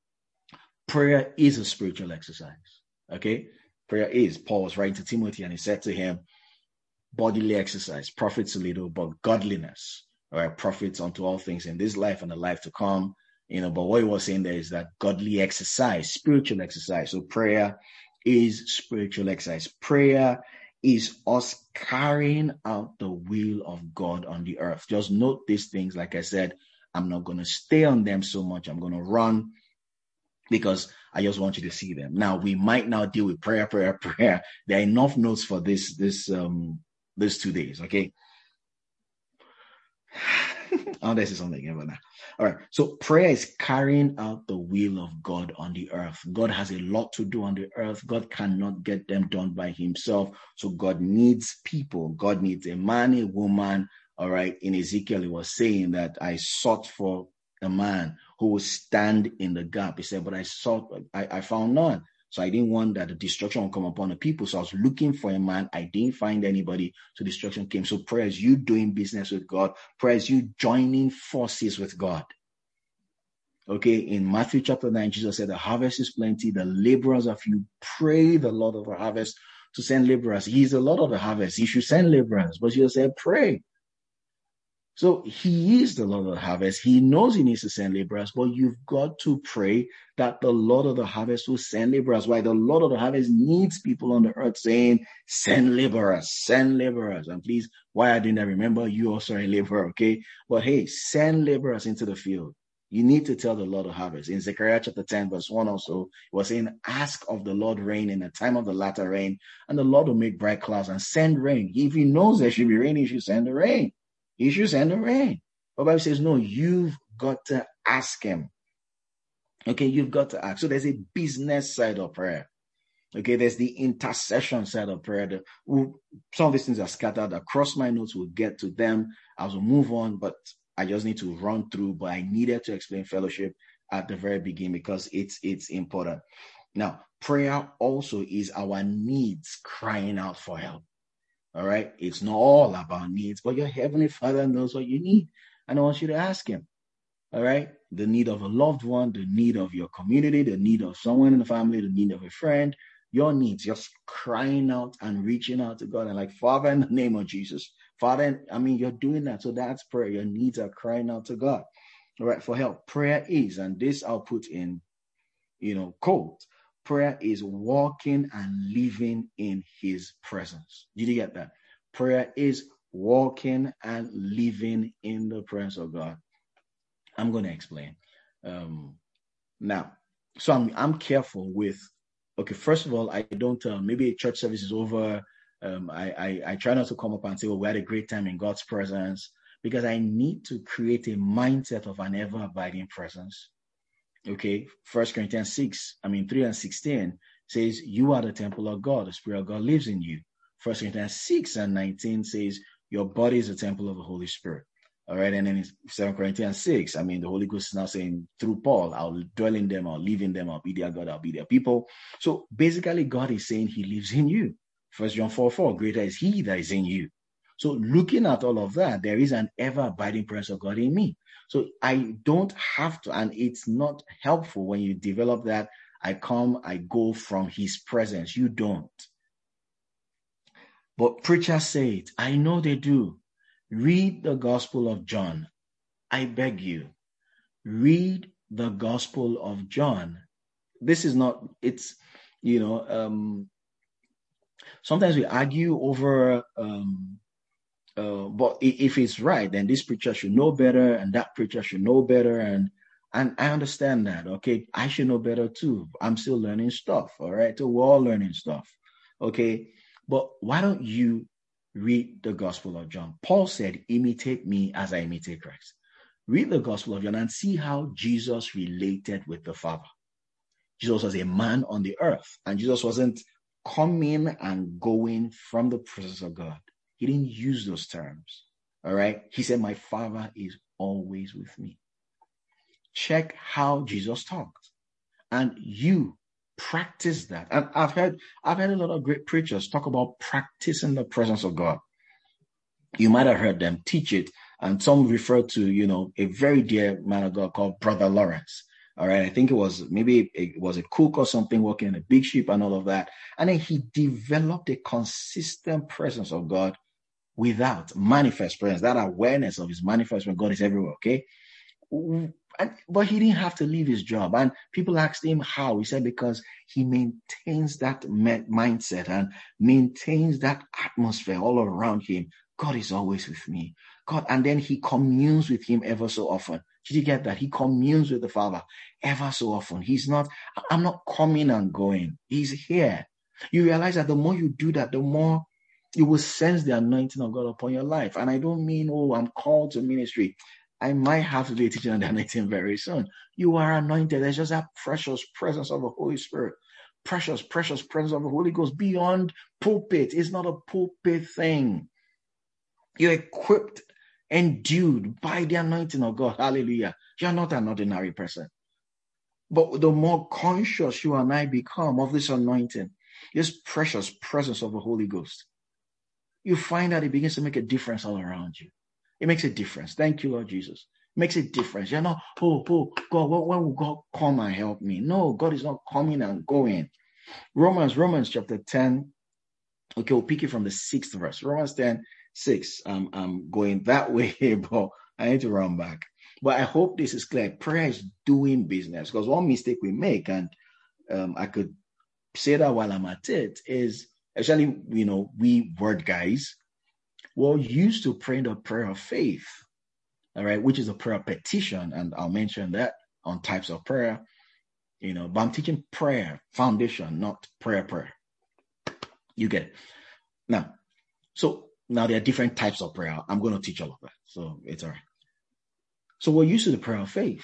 Prayer is a spiritual exercise, okay? Prayer is, Paul was writing to Timothy and he said to him, bodily exercise profits a little, but godliness, all right, profits unto all things in this life and the life to come, you know, but what he was saying there is that godly exercise, spiritual exercise. So prayer is spiritual exercise. Prayer is us carrying out the will of God on the earth. Just note these things. Like I said, I'm not going to stay on them so much. I'm going to run because I just want you to see them. Now, we might now deal with prayer, prayer, prayer. There are enough notes for this, this, um, this two days. Okay. Oh, this is something ever now. All right. So prayer is carrying out the will of God on the earth. God has a lot to do on the earth. God cannot get them done by himself. So God needs people. God needs a man, a woman. All right. In Ezekiel, he was saying that I sought for a man who would stand in the gap. He said, but I sought, I, I found none. So I didn't want that the destruction would come upon the people. So I was looking for a man. I didn't find anybody. So destruction came. So prayer is you doing business with God. Prayer is you joining forces with God. Okay. In Matthew chapter nine, Jesus said, the harvest is plenty. The laborers are few. Pray the Lord of the harvest to send laborers. He's the Lord of the harvest. He should send laborers. But Jesus said, pray. So he is the Lord of the harvest. He knows he needs to send laborers, but you've got to pray that the Lord of the harvest will send laborers. Why? The Lord of the harvest needs people on the earth saying, send laborers, send laborers. And please, why I didn't I remember you also are a laborer, okay? But hey, send laborers into the field. You need to tell the Lord of harvest. In Zechariah chapter ten, verse one also, it was saying, ask of the Lord rain in the time of the latter rain, and the Lord will make bright clouds and send rain. If he knows there should be rain, he should send the rain. He should send the rain. But the Bible says, no, you've got to ask him. Okay, you've got to ask. So there's a business side of prayer. Okay, there's the intercession side of prayer. The, some of these things are scattered across my notes. We'll get to them as we move on, but I just need to run through. But I needed to explain fellowship at the very beginning because it's it's important. Now, prayer also is our needs crying out for help. All right. It's not all about needs, but your Heavenly Father knows what you need. And I want you to ask him. All right. the need of a loved one, the need of your community, the need of someone in the family, the need of a friend, your needs, just crying out and reaching out to God and like, Father, in the name of Jesus, Father, I mean, you're doing that. So that's prayer. Your needs are crying out to God, all right, for help. Prayer is, and this I'll put in, you know, quote, prayer is walking and living in his presence. Did you get that? Prayer is walking and living in the presence of God. I'm going to explain. Um, now, so I'm I'm careful with, okay, first of all, I don't, uh, maybe a church service is over. Um, I, I, I try not to come up and say, well, we had a great time in God's presence, because I need to create a mindset of an ever abiding presence. Okay, First Corinthians six, I mean three and sixteen says, you are the temple of God, the Spirit of God lives in you. First Corinthians six and nineteen says, your body is the temple of the Holy Spirit. All right, and then in Second Corinthians six, I mean, the Holy Ghost is now saying through Paul, I'll dwell in them, I'll live in them, I'll be their God, I'll be their people. So basically, God is saying he lives in you. First John four four, greater is he that is in you. So looking at all of that, there is an ever-abiding presence of God in me. So I don't have to, and it's not helpful when you develop that, I come, I go from his presence. You don't. But preachers say it. I know they do. Read the Gospel of John. I beg you. Read the Gospel of John. This is not, it's, you know, um, sometimes we argue over, um, uh, but if it's right, then this preacher should know better and that preacher should know better. And, and I understand that. Okay. I should know better too. I'm still learning stuff. All right. So we're all learning stuff. Okay. But why don't you read the Gospel of John? Paul said, imitate me as I imitate Christ. Read the Gospel of John and see how Jesus related with the Father. Jesus was a man on the earth, and Jesus wasn't coming and going from the presence of God. He didn't use those terms. All right. He said, my Father is always with me. Check how Jesus talked, and you practice that. And I've heard, I've heard a lot of great preachers talk about practicing the presence of God. You might have heard them teach it. And some refer to, you know, a very dear man of God called Brother Lawrence. All right. I think it was, maybe it was a cook or something working in a big ship and all of that. And then he developed a consistent presence of God without manifest presence, that awareness of his manifest when God is everywhere. Okay. And, but he didn't have to leave his job. And people asked him how. He said, because he maintains that mindset and maintains that atmosphere all around him. God is always with me. God, and then he communes with him ever so often. Did you get that? He communes with the Father ever so often. He's not, I'm not coming and going. He's here. You realize that the more you do that, the more you will sense the anointing of God upon your life. And I don't mean, oh, I'm called to ministry. I might have to do a teaching on the anointing very soon. You are anointed. There's just that precious presence of the Holy Spirit. Precious, precious presence of the Holy Ghost beyond pulpit. It's not a pulpit thing. You're equipped, endued by the anointing of God. Hallelujah. You're not an ordinary person. But the more conscious you and I become of this anointing, this precious presence of the Holy Ghost, you find that it begins to make a difference all around you. It makes a difference. Thank you, Lord Jesus. It makes a difference. You're not, oh, oh, God, when will God come and help me? No, God is not coming and going. Romans, Romans chapter ten. Okay, we'll pick it from the sixth verse. Romans ten, six. Um, I'm going that way, but I need to run back. But I hope this is clear. Prayer is doing business, because one mistake we make, and um, I could say that while I'm at it, is actually, you know, we word guys, we're used to praying the prayer of faith, all right, which is a prayer of petition. And I'll mention that on types of prayer, you know, but I'm teaching prayer foundation, not prayer prayer. You get it. Now, so now there are different types of prayer. I'm going to teach all of that. So it's all right. So we're used to the prayer of faith,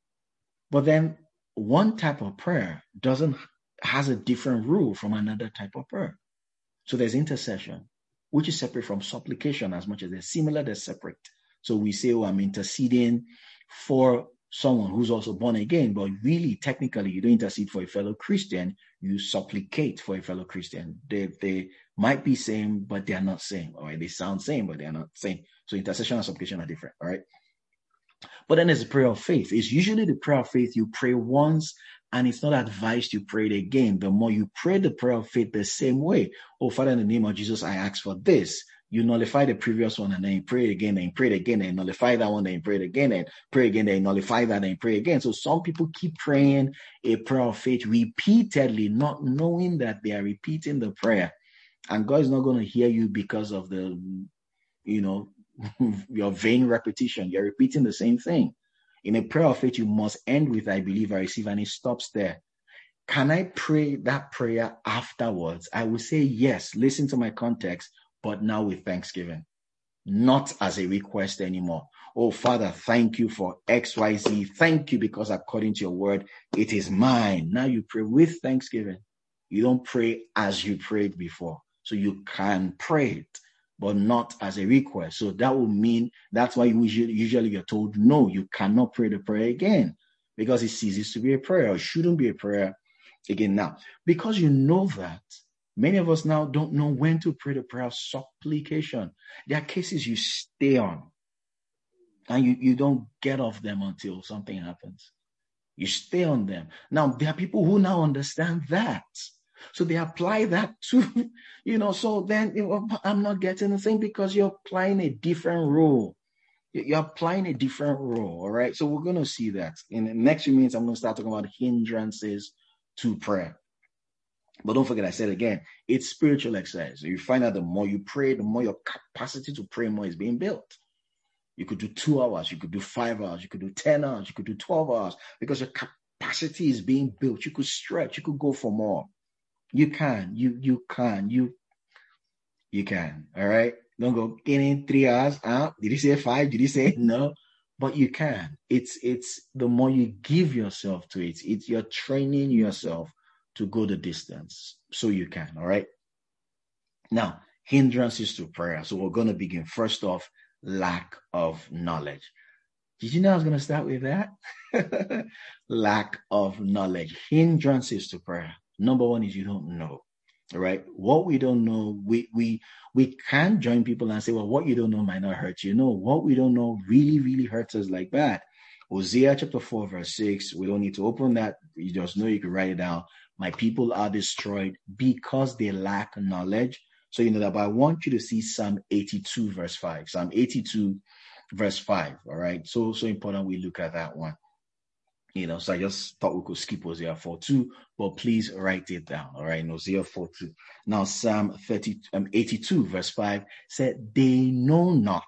but then one type of prayer doesn't, has a different rule from another type of prayer. So there's intercession, which is separate from supplication. As much as they're similar, they're separate. So we say, oh, I'm interceding for someone who's also born again, but really, technically, you don't intercede for a fellow Christian, you supplicate for a fellow Christian. They, they might be same, but they are not same. All right, they sound same, but they are not same. So intercession and supplication are different. All right. But then there's a prayer of faith. It's usually the prayer of faith you pray once, and it's not advised you pray it again. The more you pray the prayer of faith the same way, oh, Father, in the name of Jesus, I ask for this. You nullify the previous one, and then you pray it again, and you pray it again, and nullify that one, then you pray it again, and pray again, then you nullify that, and you pray again. So some people keep praying a prayer of faith repeatedly, not knowing that they are repeating the prayer. And God is not going to hear you because of the, you know, your vain repetition. You're repeating the same thing. In a prayer of faith, you must end with, I believe, I receive, and it stops there. Can I pray that prayer afterwards? I will say yes. Listen to my context, but now with thanksgiving, not as a request anymore. Oh, Father, thank you for X, Y, Z. Thank you because according to your word, it is mine. Now you pray with thanksgiving. You don't pray as you prayed before. So you can pray it, but not as a request. So that will mean that's why usually, usually you're told, no, you cannot pray the prayer again because it ceases to be a prayer. It shouldn't be a prayer again now. Because you know that, many of us now don't know when to pray the prayer of supplication. There are cases you stay on and you, you don't get off them until something happens. You stay on them. Now, there are people who now understand that. So they apply that to, you know, so then you know, I'm not getting the thing because you're applying a different rule. You're applying a different rule, all right? So we're going to see that. In the next few minutes, I'm going to start talking about hindrances to prayer. But don't forget, I said again, it's spiritual exercise. So you find out the more you pray, the more your capacity to pray more is being built. You could do two hours, you could do five hours, you could do ten hours, you could do twelve hours because your capacity is being built. You could stretch, you could go for more. You can, you you can, you you can, all right? Don't go in three hours. Uh, did you say five? Did you say no? But you can. It's it's the more you give yourself to it, it's you're training yourself to go the distance. So you can, all right? Now, hindrances to prayer. So we're going to begin. First off, lack of knowledge. Did you know I was going to start with that? Lack of knowledge. Hindrances to prayer. Number one is you don't know, all right? What we don't know, we we we can't join people and say, well, what you don't know might not hurt you. No, what we don't know really, really hurts us like that. Hosea chapter four, verse six, we don't need to open that. You just know you can write it down. My people are destroyed because they lack knowledge. So you know that, but I want you to see Psalm eighty-two, verse five. Psalm eighty-two, verse five, all right? So, so important we look at that one. You know, so I just thought we could skip Hosea four two, but please write it down, all right? Hosea four two. Now, Psalm thirty, um, eighty-two, verse five said, they know not,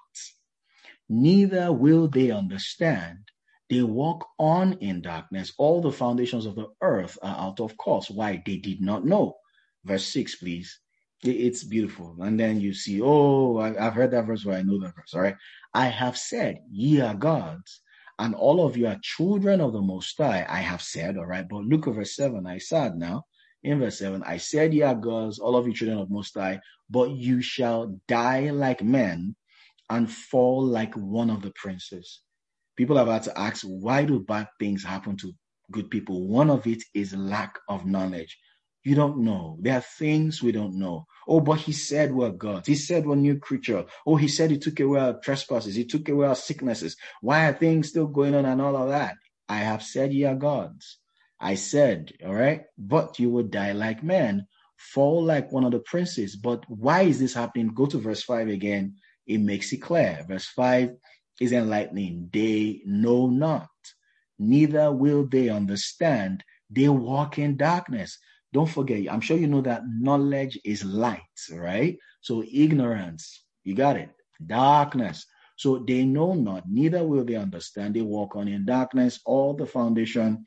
neither will they understand. They walk on in darkness. All the foundations of the earth are out of course. Why? They did not know. Verse six, please. It's beautiful. And then you see, oh, I've heard that verse, where I know that verse, all right? I have said, ye are gods, and all of you are children of the Most High. I have said, all right? But look at verse seven. I said now, in verse seven, I said, ye are gods, all of you children of the Most High, but you shall die like men and fall like one of the princes. People have had to ask, why do bad things happen to good people? One of it is lack of knowledge. You don't know. There are things we don't know. Oh, but he said we're gods. He said we're new creature. Oh, he said he took away our trespasses. He took away our sicknesses. Why are things still going on and all of that? I have said ye are gods. I said, all right, but you will die like men, fall like one of the princes. But why is this happening? Go to verse five again. It makes it clear. Verse five is enlightening. They know not, neither will they understand. They walk in darkness. Don't forget, I'm sure you know that knowledge is light, right? So ignorance, you got it. Darkness. So they know not, neither will they understand. They walk on in darkness. All the foundation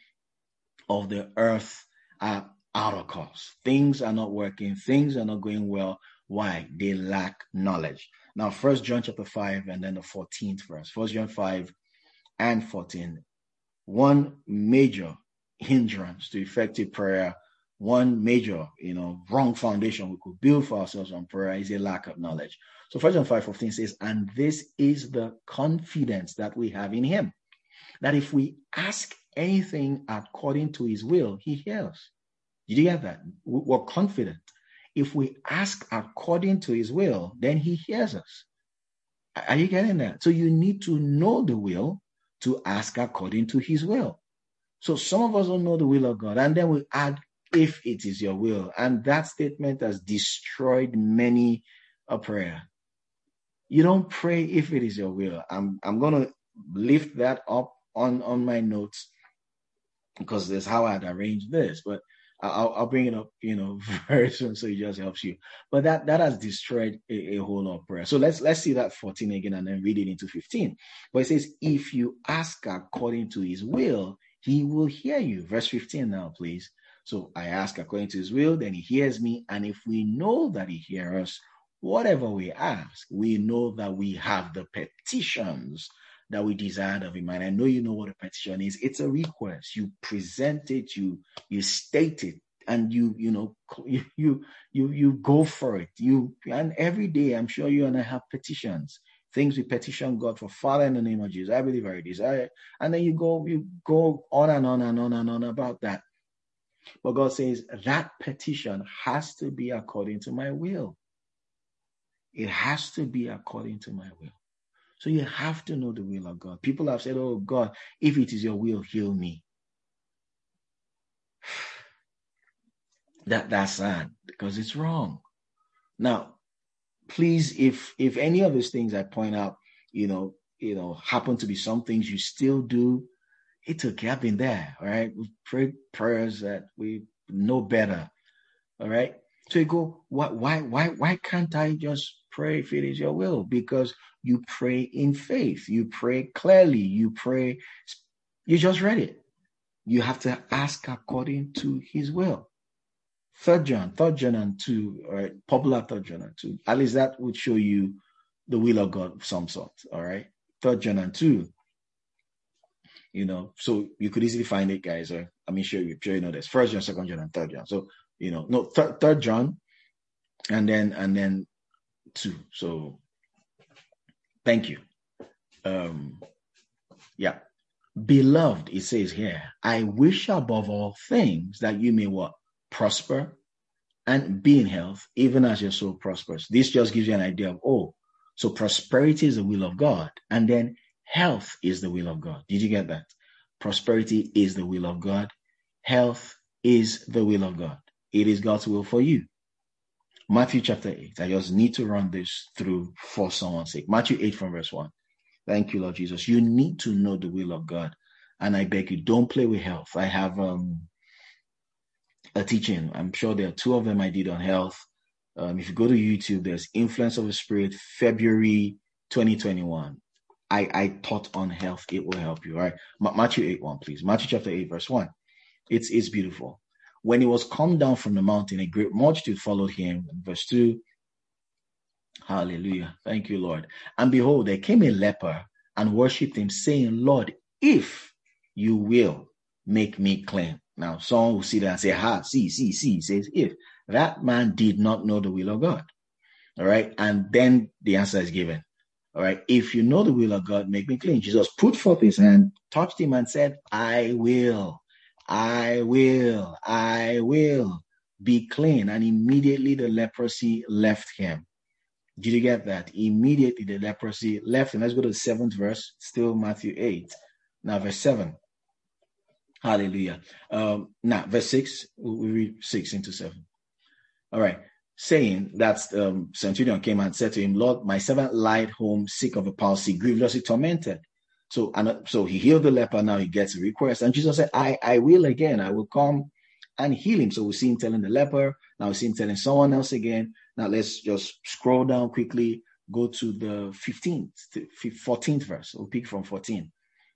of the earth are out of course. Things are not working. Things are not going well. Why? They lack knowledge. Now, First John chapter five and then the fourteenth verse. First John five and fourteen. One major hindrance to effective prayer, one major, you know, wrong foundation we could build for ourselves on prayer is a lack of knowledge. So First John five fourteen says, and this is the confidence that we have in him, that if we ask anything according to his will, he hears. Did you get that? We're confident. If we ask according to his will, then he hears us. Are you getting that? So you need to know the will to ask according to his will. So some of us don't know the will of God, and then we add, if it is your will. And that statement has destroyed many a prayer. You don't pray if it is your will. I'm I'm going to lift that up on, on my notes, because that's how I'd arranged this. But I'll, I'll bring it up, you know, very soon, so it just helps you. But that, that has destroyed a, a whole lot of prayer. So let's let's see that fourteen again and then read it into fifteen. But it says, if you ask according to his will, he will hear you. Verse fifteen now, please. So I ask according to his will, then he hears me. And if we know that he hears us, whatever we ask, we know that we have the petitions that we desired of him. And I know you know what a petition is. It's a request. You present it, you you state it, and you you know you you you, you go for it. You and every day, I'm sure you and I have petitions. Things we petition God for. Father, in the name of Jesus, I believe I desire. And then you go, you go on and on and on and on about that. But God says that petition has to be according to my will. It has to be according to my will. So you have to know the will of God. People have said, oh God, if it is your will, heal me. That, that's sad, because it's wrong. Now, please, if if any of these things I point out, you know, you know, happen to be some things you still do, it's okay. I've been there, all right? We prayed prayers that we know better, all right? So you go, why, why, why, why can't I just pray if it is your will? Because you pray in faith. You pray clearly. You pray, you just read it. You have to ask according to his will. Third John, Third John and two, all right, popular Third John and two. At least that would show you the will of God of some sort, all right? Third John and two. You know, so you could easily find it, guys. Or I mean, sure, you sure you know this. First John, Second John, and Third John. So you know, no, th- Third John, and then and then two. So thank you. Um, yeah, beloved, it says here, I wish above all things that you may what? Prosper and be in health, even as your soul prospers. This just gives you an idea of, oh, so prosperity is the will of God, and then health is the will of God. Did you get that? Prosperity is the will of God. Health is the will of God. It is God's will for you. Matthew chapter eight. I just need to run this through for someone's sake. Matthew eight from verse one. Thank you, Lord Jesus. You need to know the will of God. And I beg you, don't play with health. I have um, a teaching. I'm sure there are two of them I did on health. Um, if you go to YouTube, there's Influence of the Spirit, February twenty twenty-one. I, I taught on health. It will help you. All right. Ma- Matthew eight one, please. Matthew chapter eight, verse one. It's, it's beautiful. When he was come down from the mountain, a great multitude followed him. Verse two. Hallelujah. Thank you, Lord. And behold, there came a leper and worshipped him, saying, Lord, if you will, make me clean. Now, someone will see that and say, ha, see, see, see. He says, if. That man did not know the will of God. All right. And then the answer is given. All right. If you know the will of God, make me clean. Jesus put forth his hand, touched him, and said, I will, I will, I will be clean. And immediately the leprosy left him. Did you get that? Immediately the leprosy left him. Let's go to the seventh verse, still Matthew eight. Now, verse seven. Hallelujah. Um, now, verse six, we read six into seven. All right. Saying that um, centurion came and said to him, Lord, my servant lied home sick of a palsy, grievously tormented. So, and so he healed the leper. Now he gets a request. And Jesus said, I, I will again. I will come and heal him. So we see him telling the leper. Now we see him telling someone else again. Now let's just scroll down quickly. Go to the fifteenth, fourteenth verse. We'll pick from fourteen.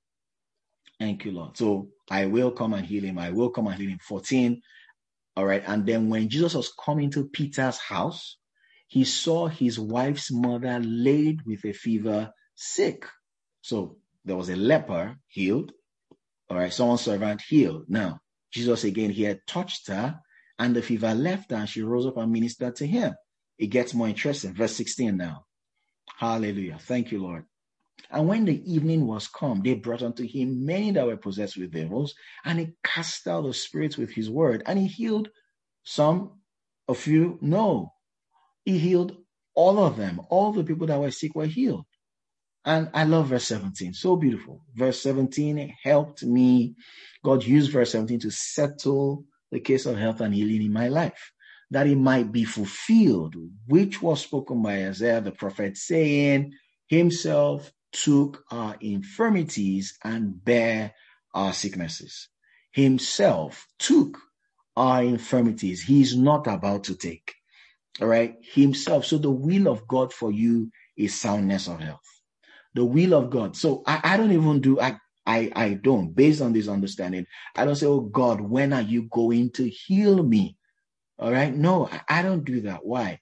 Thank you, Lord. So I will come and heal him. I will come and heal him. fourteen. All right. And then when Jesus was coming to Peter's house, he saw his wife's mother laid with a fever, sick. So there was a leper healed. All right. Someone's servant healed. Now, Jesus again, he had touched her and the fever left her and she rose up and ministered to him. It gets more interesting. Verse sixteen now. Hallelujah. Thank you, Lord. And when the evening was come, they brought unto him many that were possessed with devils, and he cast out the spirits with his word, and he healed some, a few, no. He healed all of them. All the people that were sick were healed. And I love verse seventeen. So beautiful. Verse seventeen helped me. God used verse seventeen to settle the case of health and healing in my life, that it might be fulfilled, which was spoken by Isaiah the prophet, saying, himself took our infirmities and bare our sicknesses. Himself took our infirmities. He's not about to take. All right. Himself. So the will of God for you is soundness of health. The will of God. So I, I don't even do, I, I, I don't, based on this understanding, I don't say, oh God, when are you going to heal me? All right. No, I, I don't do that. Why?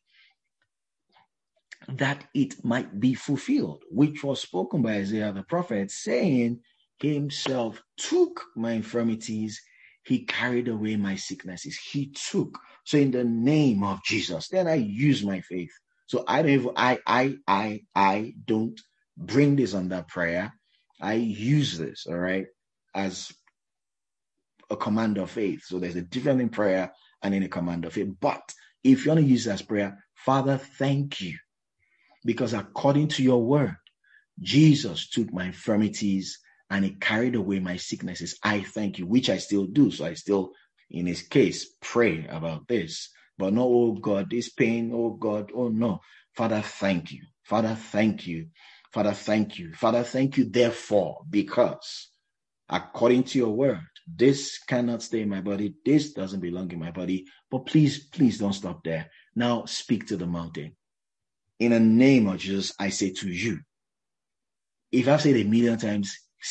That it might be fulfilled, which was spoken by Isaiah the prophet, saying, himself took my infirmities, he carried away my sicknesses. He took. So in the name of Jesus, then I use my faith. So I don't even, I, I, I, I don't bring this under prayer. I use this, all right, as a command of faith. So there's a difference in prayer and in a command of faith. But if you want to use it as prayer, Father, thank you. Because according to your word, Jesus took my infirmities and he carried away my sicknesses. I thank you, which I still do. So I still, in his case, pray about this. But no, oh God, this pain, oh God, oh no. Father, thank you. Father, thank you. Father, thank you. Father, thank you, therefore, because according to your word, this cannot stay in my body. This doesn't belong in my body. But please, please don't stop there. Now speak to the mountain. In the name of Jesus, I say to you, if I've said a million times,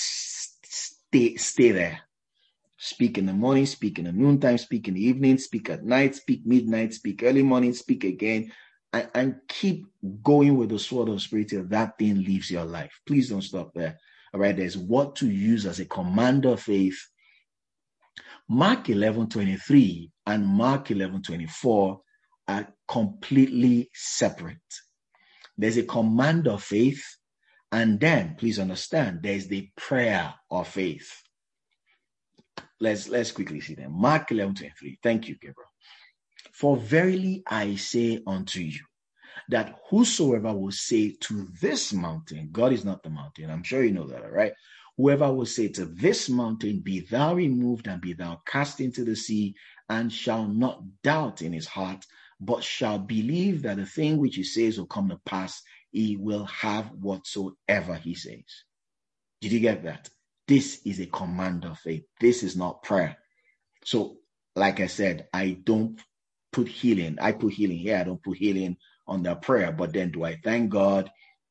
stay, stay there. Speak in the morning, speak in the noontime, speak in the evening, speak at night, speak midnight, speak early morning, speak again, and, and keep going with the sword of spirit till that thing leaves your life. Please don't stop there. All right, there's what to use as a command of faith. Mark eleven twenty-three and Mark eleven twenty-four are completely separate. There's a command of faith, and then, please understand, there's the prayer of faith. Let's, let's quickly see them. Mark eleven twenty-three. Thank you, Gabriel. For verily I say unto you, that whosoever will say to this mountain, God is not the mountain. I'm sure you know that, all right? Whoever will say to this mountain, be thou removed and be thou cast into the sea, and shall not doubt in his heart, but shall believe that the thing which he says will come to pass, he will have whatsoever he says. Did you get that? This is a command of faith. This is not prayer. So, like I said, I don't put healing. I put healing here. I don't put healing under prayer. But then do I thank God?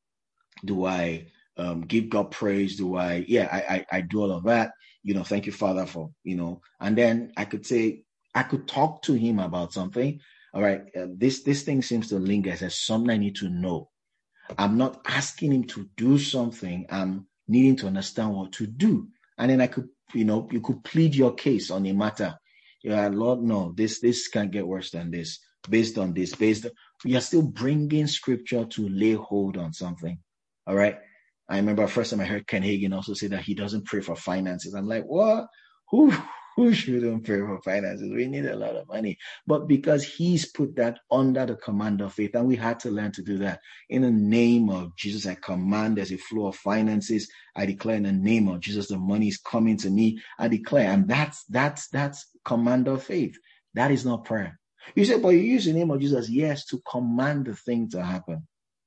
Do I um, give God praise? Do I, yeah, I, I, I do all of that. You know, thank you, Father, for, you know, and then I could say, I could talk to him about something. All right, uh, this this thing seems to linger as something I need to know. I'm not asking him to do something. I'm needing to understand what to do. And then I could, you know, you could plead your case on a matter. Yeah, Lord, no, this this can't get worse than this. Based on this, based on, we are still bringing scripture to lay hold on something. All right. I remember first time I heard Ken Hagin also say that he doesn't pray for finances. I'm like, what? Who? Who shouldn't pray for finances? We need a lot of money. But because he's put that under the command of faith, and we had to learn to do that. In the name of Jesus, I command there's a flow of finances. I declare in the name of Jesus, the money is coming to me. I declare, and that's that's that's command of faith. That is not prayer. You say, but you use the name of Jesus, yes, to command the thing to happen.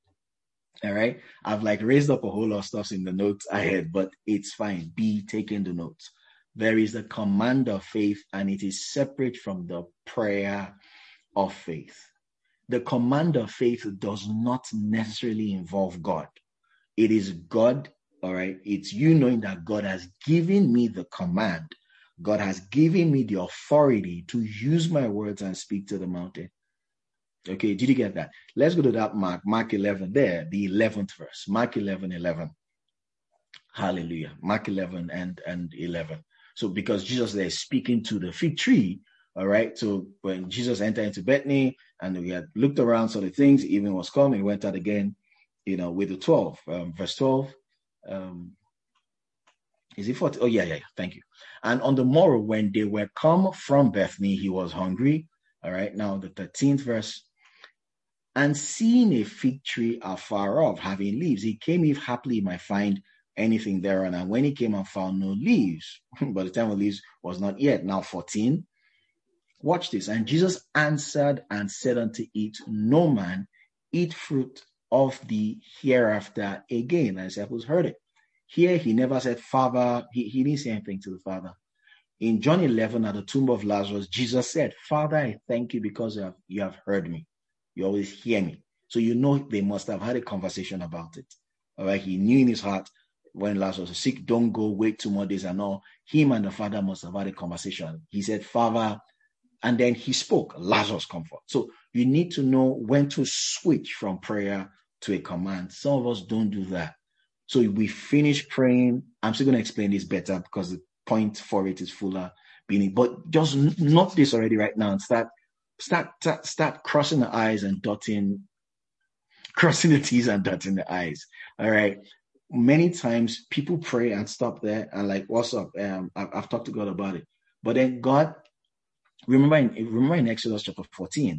All right. I've like raised up a whole lot of stuff in the notes I had, but it's fine. Be taking the notes. There is the command of faith, and it is separate from the prayer of faith. The command of faith does not necessarily involve God. It is God, all right? It's you knowing that God has given me the command. God has given me the authority to use my words and speak to the mountain. Okay, did you get that? Let's go to that Mark, Mark eleven there, the eleventh verse. Mark eleven, eleven. Hallelujah. Mark eleven and, and eleven. So because Jesus there is speaking to the fig tree, all right. So when Jesus entered into Bethany and we had looked around, so the things, even was coming, he went out again, you know, with the twelve, um, verse twelve. Um, is it forty? Oh, yeah, yeah, yeah. Thank you. And on the morrow, when they were come from Bethany, he was hungry. All right. Now the thirteenth verse. And seeing a fig tree afar off, having leaves, he came if haply he might find anything thereon. And when he came and found no leaves, but the time of leaves was not yet. Now fourteen. Watch this. And Jesus answered and said unto it, no man eat fruit of the hereafter again. And the disciples heard it. Here he never said, Father, he, he didn't say anything to the Father. In John eleven, at the tomb of Lazarus, Jesus said, Father, I thank you because you have, you have heard me. You always hear me. So you know they must have had a conversation about it. All right. He knew in his heart when Lazarus was sick, don't go, wait two more days and all. Him and the Father must have had a conversation. He said, Father, and then he spoke, Lazarus comfort. So you need to know when to switch from prayer to a command. Some of us don't do that. So if we finish praying, I'm still going to explain this better because the point for it is fuller meaning. But just note this already right now and start, start, start, start crossing the I's and dotting, crossing the T's and dotting the I's. All right. Many times people pray and stop there and like, what's up? Um, I've, I've talked to God about it. But then God, remember in, remember in Exodus chapter fourteen.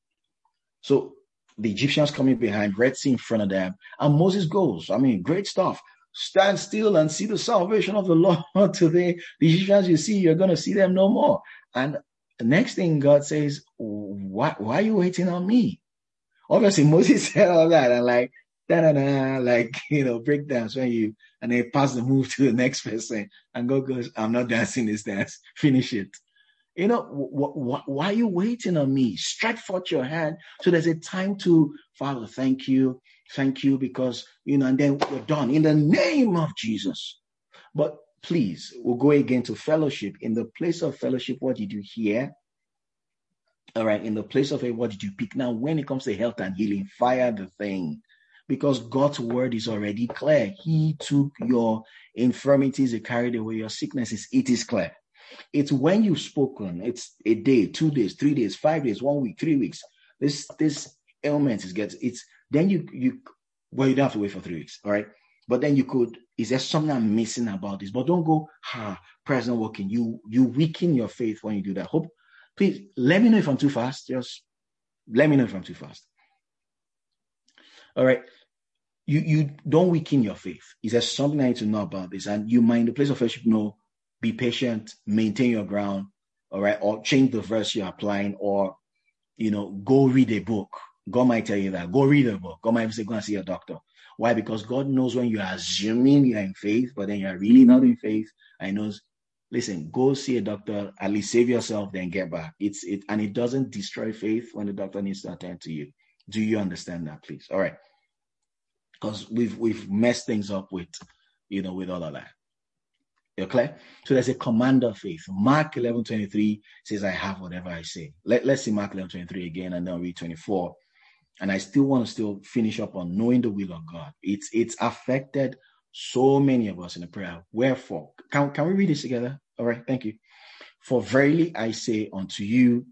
So the Egyptians coming behind, Red Sea in front of them, and Moses goes. I mean, great stuff. Stand still and see the salvation of the Lord today. The Egyptians you see, you're going to see them no more. And the next thing God says, why, why are you waiting on me? Obviously, Moses said all that and like, da-da-da, like, you know, breakdowns when you, and they pass the move to the next person and God goes, I'm not dancing this dance. Finish it. You know, wh- wh- why are you waiting on me? Stretch forth your hand. So there's a time to, Father, thank you. Thank you because, you know, and then we're done in the name of Jesus. But please, we'll go again to fellowship. In the place of fellowship, what did you hear? All right. In the place of it, what did you pick? Now, when it comes to health and healing, fire the thing. Because God's word is already clear. He took your infirmities, he carried away your sicknesses. It is clear. It's when you've spoken, it's a day, two days, three days, five days, one week, three weeks. This this ailment is gets it's then you you well, you don't have to wait for three weeks, all right? But then you could, is there something I'm missing about this? But don't go, ah, prayer's not working. You you weaken your faith when you do that. Hope, please let me know if I'm too fast. Just let me know if I'm too fast. All right. You you don't weaken your faith. Is there something I need to know about this? And you might in the place of fellowship know. Be patient, maintain your ground, all right, or change the verse you're applying, or, you know, go read a book. God might tell you that. Go read a book. God might even say, go and see a doctor. Why? Because God knows when you are assuming you're in faith, but then you're really not in faith. I know, listen, go see a doctor, at least save yourself, then get back. It's it, and it doesn't destroy faith when the doctor needs to attend to you. Do you understand that, please? All right. Because we've we've messed things up with, you know, with all of that. You're clear? So there's a command of faith. Mark eleven twenty-three says, I have whatever I say. Let, let's see Mark eleven twenty-three again and then read twenty-four. And I still want to still finish up on knowing the will of God. It's it's affected so many of us in the prayer. Wherefore, can, can we read this together? All right, thank you. For verily I say unto you,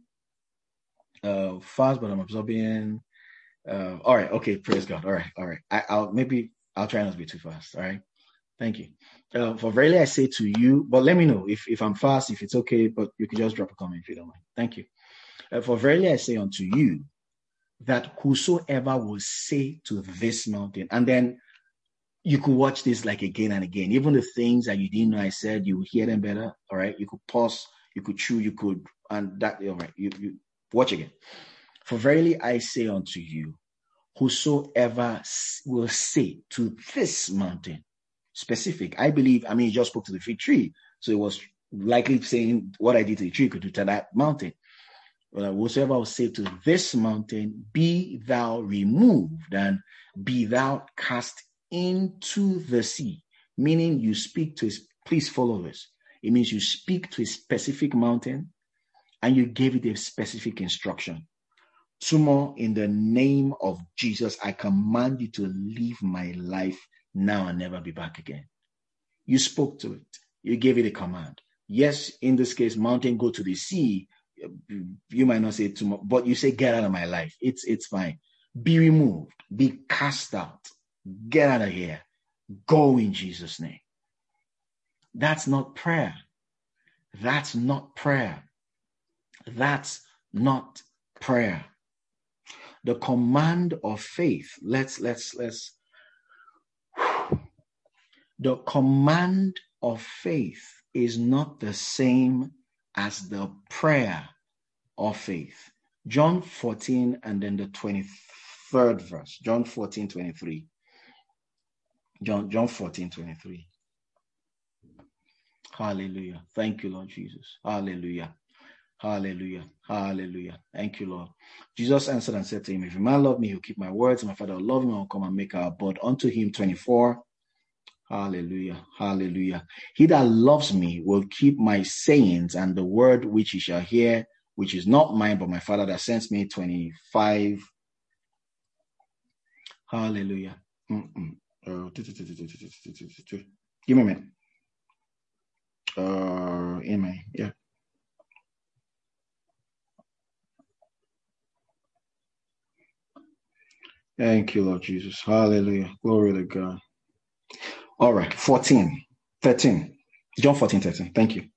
uh, fast, but I'm absorbing. Uh, all right, okay, praise God. All right, all right. I, I'll maybe I'll try not to be too fast. All right. Thank you. Uh, for verily I say to you, but let me know if, if I'm fast, if it's okay, but you can just drop a comment if you don't mind. Thank you. Uh, for verily I say unto you, that whosoever will say to this mountain, and then you could watch this like again and again, even the things that you didn't know I said, you will hear them better. All right. You could pause, you could chew, you could, and that, all right, you, you watch again. For verily I say unto you, whosoever will say to this mountain, specific. I believe, I mean, he just spoke to the fig tree. So it was likely saying what I did to the tree could do to that mountain. Well, whosoever will say to this mountain, be thou removed and be thou cast into the sea. Meaning you speak to, his, please follow this. It means you speak to a specific mountain and you gave it a specific instruction. Two more, in the name of Jesus, I command you to leave my life now and never be back again. You spoke to it. You gave it a command. Yes, in this case, mountain, go to the sea. You might not say too much, but you say, get out of my life. It's, it's fine. Be removed. Be cast out. Get out of here. Go in Jesus' name. That's not prayer. That's not prayer. That's not prayer. The command of faith. Let's, let's, let's. The command of faith is not the same as the prayer of faith. John fourteen and then the twenty-third verse. John fourteen, twenty-three. John, John fourteen, twenty-three. Hallelujah. Thank you, Lord Jesus. Hallelujah. Hallelujah. Hallelujah. Thank you, Lord. Jesus answered and said to him, if a man love me, he'll keep my words. My Father will love him, and will come and make our abode unto him. twenty-four. Hallelujah. Hallelujah. He that loves me will keep my sayings, and the word which he shall hear, which is not mine, but my Father that sends me. twenty-five. Hallelujah. Mm-mm. Uh, Give me a minute. Uh, amen. Yeah. Thank you, Lord Jesus. Hallelujah. Glory to God. All right. fourteen, thirteen. John fourteen, thirteen. Thank you.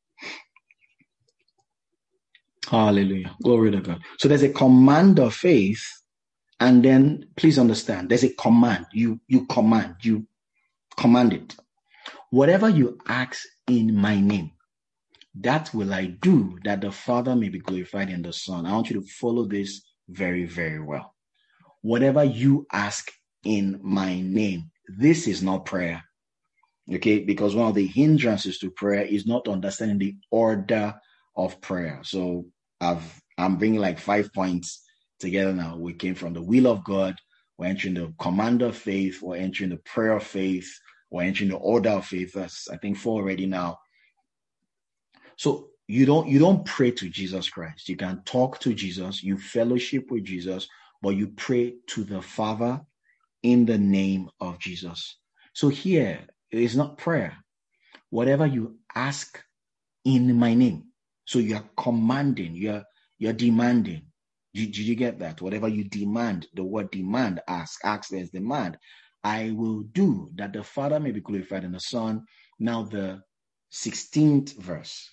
Hallelujah. Glory to God. So there's a command of faith. And then please understand, there's a command. You, you command, you command it. Whatever you ask in my name, that will I do, that the Father may be glorified in the Son. I want you to follow this very, very well. Whatever you ask in my name, this is not prayer. Okay, because one of the hindrances to prayer is not understanding the order of prayer. So I've, I'm bringing like five points together now. We came from the will of God, we're entering the command of faith, we're entering the prayer of faith, we're entering the order of faith. That's, I think, four already now. So you don't, you don't pray to Jesus Christ. You can talk to Jesus, you fellowship with Jesus, but you pray to the Father in the name of Jesus. So here, it is not prayer. Whatever you ask in my name. So you are commanding, you're, you're demanding. Did, did you get that? Whatever you demand, the word demand, ask, ask, there's demand. I will do, that the Father may be glorified in the Son. Now the sixteenth verse.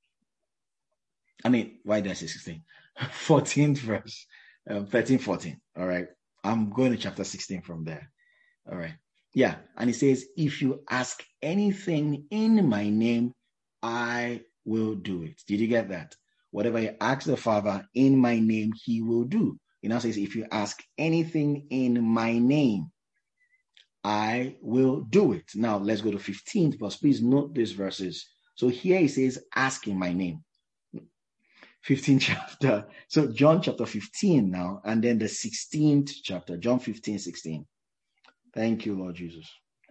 I mean, why did I say sixteen? fourteenth verse. Um, thirteen, fourteen. All right. I'm going to chapter sixteen from there. All right. Yeah. And it says, if you ask anything in my name, I will do it. Did you get that? Whatever you ask the Father in my name, he will do. It now says, if you ask anything in my name, I will do it. Now let's go to fifteenth verse. Please note these verses. So here it says, ask in my name. fifteenth chapter. So John chapter fifteen now, and then the sixteenth chapter, John fifteen, sixteen. Thank you, Lord Jesus.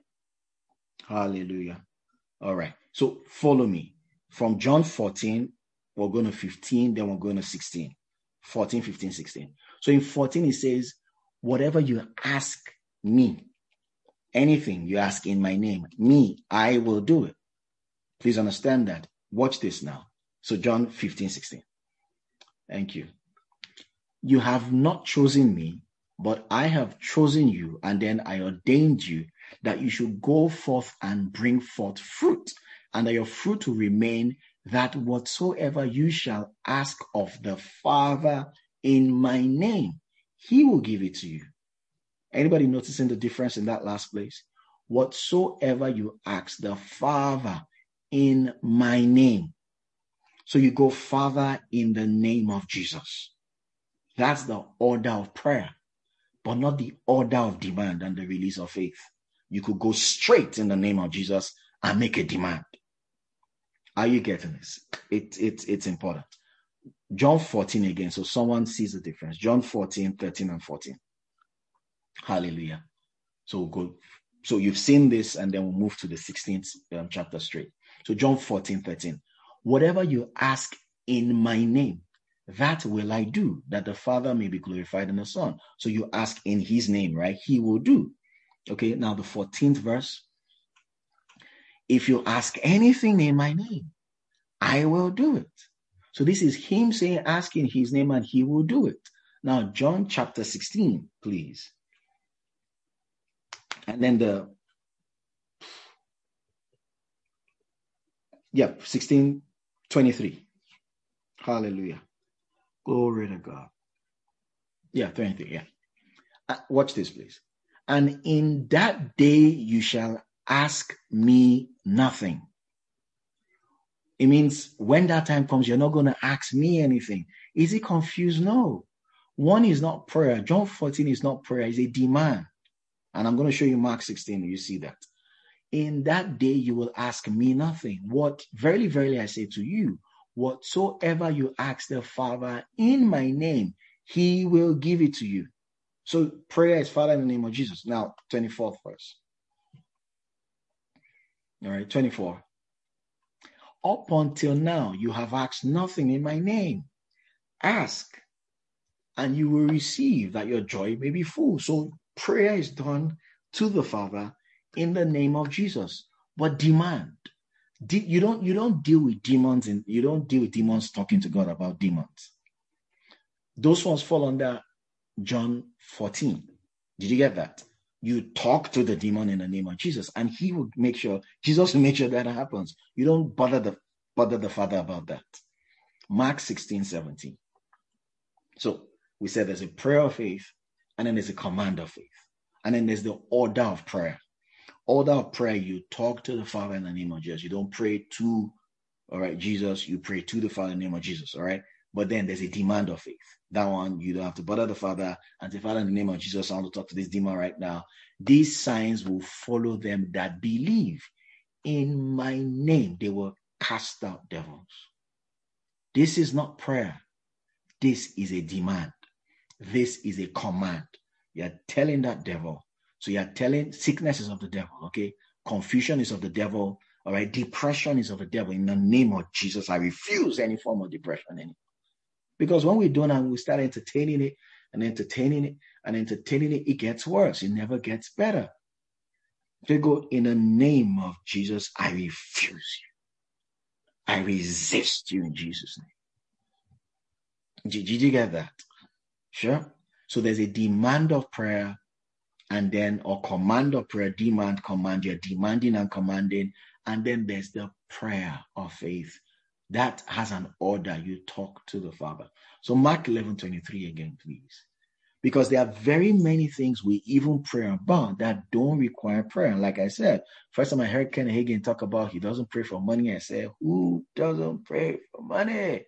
Hallelujah. All right. So follow me. From John fourteen, we're going to fifteen, then we're going to sixteen. fourteen, fifteen, sixteen. So in fourteen, it says, whatever you ask me, anything you ask in my name, me, I will do it. Please understand that. Watch this now. So John fifteen, sixteen. Thank you. You have not chosen me, but I have chosen you, and then I ordained you that you should go forth and bring forth fruit, and that your fruit will remain, that whatsoever you shall ask of the Father in my name, he will give it to you. Anybody noticing the difference in that last place? Whatsoever you ask the Father in my name. So you go, Father, in the name of Jesus. That's the order of prayer, but not the order of demand and the release of faith. You could go straight in the name of Jesus and make a demand. Are you getting this? It, it, it's important. John fourteen again, so someone sees the difference. John fourteen, thirteen and fourteen. Hallelujah. So we'll go. So you've seen this, and then we'll move to the sixteenth um, chapter straight. So John fourteen, thirteen. Whatever you ask in my name, that will I do, that the Father may be glorified in the Son. So you ask in his name, right? He will do. Okay, now the fourteenth verse. If you ask anything in my name, I will do it. So this is him saying, ask in his name and he will do it. Now, John chapter sixteen, please. And then the, yep, yeah, sixteen, twenty-three. Hallelujah. Glory to God. Yeah, twenty-three, yeah. Uh, watch this, please. And in that day you shall ask me nothing. It means when that time comes, you're not going to ask me anything. Is he confused? No. One is not prayer. John fourteen is not prayer. It's a demand. And I'm going to show you Mark sixteen. You see that. In that day you will ask me nothing. What, verily, verily, I say to you, whatsoever you ask the Father in my name, he will give it to you. So prayer is Father in the name of Jesus. Now, twenty-fourth verse. All right, twenty-four. Up until now, you have asked nothing in my name. Ask, and you will receive, that your joy may be full. So prayer is done to the Father in the name of Jesus. But demand. De- you don't you don't deal with demons, and you don't deal with demons talking to God about demons. Those ones fall under John fourteen. Did you get that? You talk to the demon in the name of Jesus, and he will make sure, Jesus will make sure that happens. You don't bother the bother the Father about that. Mark sixteen, seventeen. So we said there's a prayer of faith, and then there's a command of faith. And then there's the order of prayer. Order of prayer, you talk to the Father in the name of Jesus. You don't pray to, all right, Jesus. You pray to the Father in the name of Jesus, all right? But then there's a demand of faith. That one, you don't have to bother the Father and say, Father, in the name of Jesus, I want to talk to this demon right now. These signs will follow them that believe. In my name, they will cast out devils. This is not prayer. This is a demand. This is a command. You're telling that devil. So you're telling sickness is of the devil, okay? Confusion is of the devil, all right? Depression is of the devil. In the name of Jesus, I refuse any form of depression anymore. Because when we do that, we start entertaining it and entertaining it and entertaining it, it gets worse. It never gets better. They go, in the name of Jesus, I refuse you. I resist you in Jesus' name. Did, did you get that? Sure. So there's a demand of prayer, and then, or command of prayer, demand, command. You're demanding and commanding. And then there's the prayer of faith. That has an order. You talk to the Father. So Mark eleven twenty-three again, please. Because there are very many things we even pray about that don't require prayer. And like I said, first time I heard Ken Hagin talk about he doesn't pray for money, I said, who doesn't pray for money?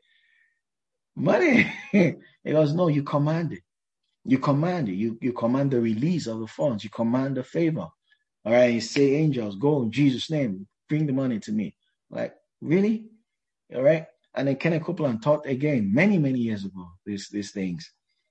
Money. He goes, no, you command it. You command it. You, you command the release of the funds. You command the favor. All right. You say, angels, go in Jesus' name. Bring the money to me. Like, really? All right. And then Kenneth Copeland taught again many, many years ago, these, these things.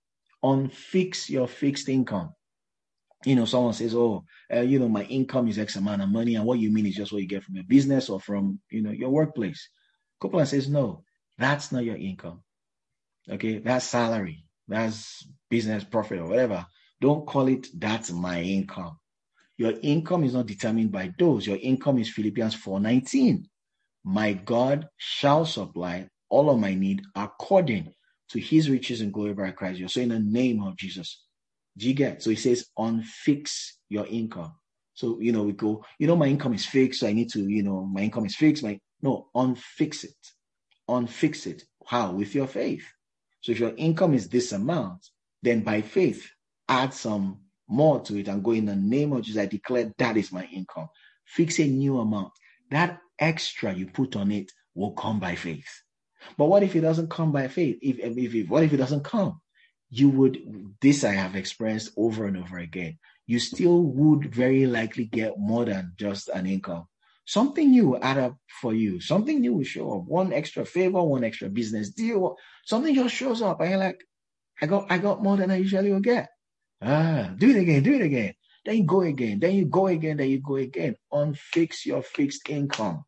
Unfix your fixed income. You know, someone says, oh, uh, you know, my income is X amount of money. And what you mean is just what you get from your business or from, you know, your workplace. Copeland says, no, that's not your income. Okay. That's salary. That's business profit or whatever. Don't call it, that's my income. Your income is not determined by those. Your income is Philippians four nineteen. My God shall supply all of my need according to his riches and glory by Christ Jesus. So in the name of Jesus. Do you get? So he says, unfix your income. So, you know, we go, you know, my income is fixed. So I need to, you know, my income is fixed. My No, unfix it. Unfix it. How? With your faith. So if your income is this amount, then by faith, add some more to it and go, in the name of Jesus, I declare that is my income. Fix a new amount. That extra you put on it will come by faith. But what if it doesn't come by faith? If, if, if what if it doesn't come? You would, this I have experienced over and over again. You still would very likely get more than just an income. Something new will add up for you. Something new will show up. One extra favor, one extra business deal. Something just shows up. And you're like, I got, I got more than I usually will get. Ah, do it again, do it again. Then you go again. Then you go again. Then you go again. Unfix your fixed income.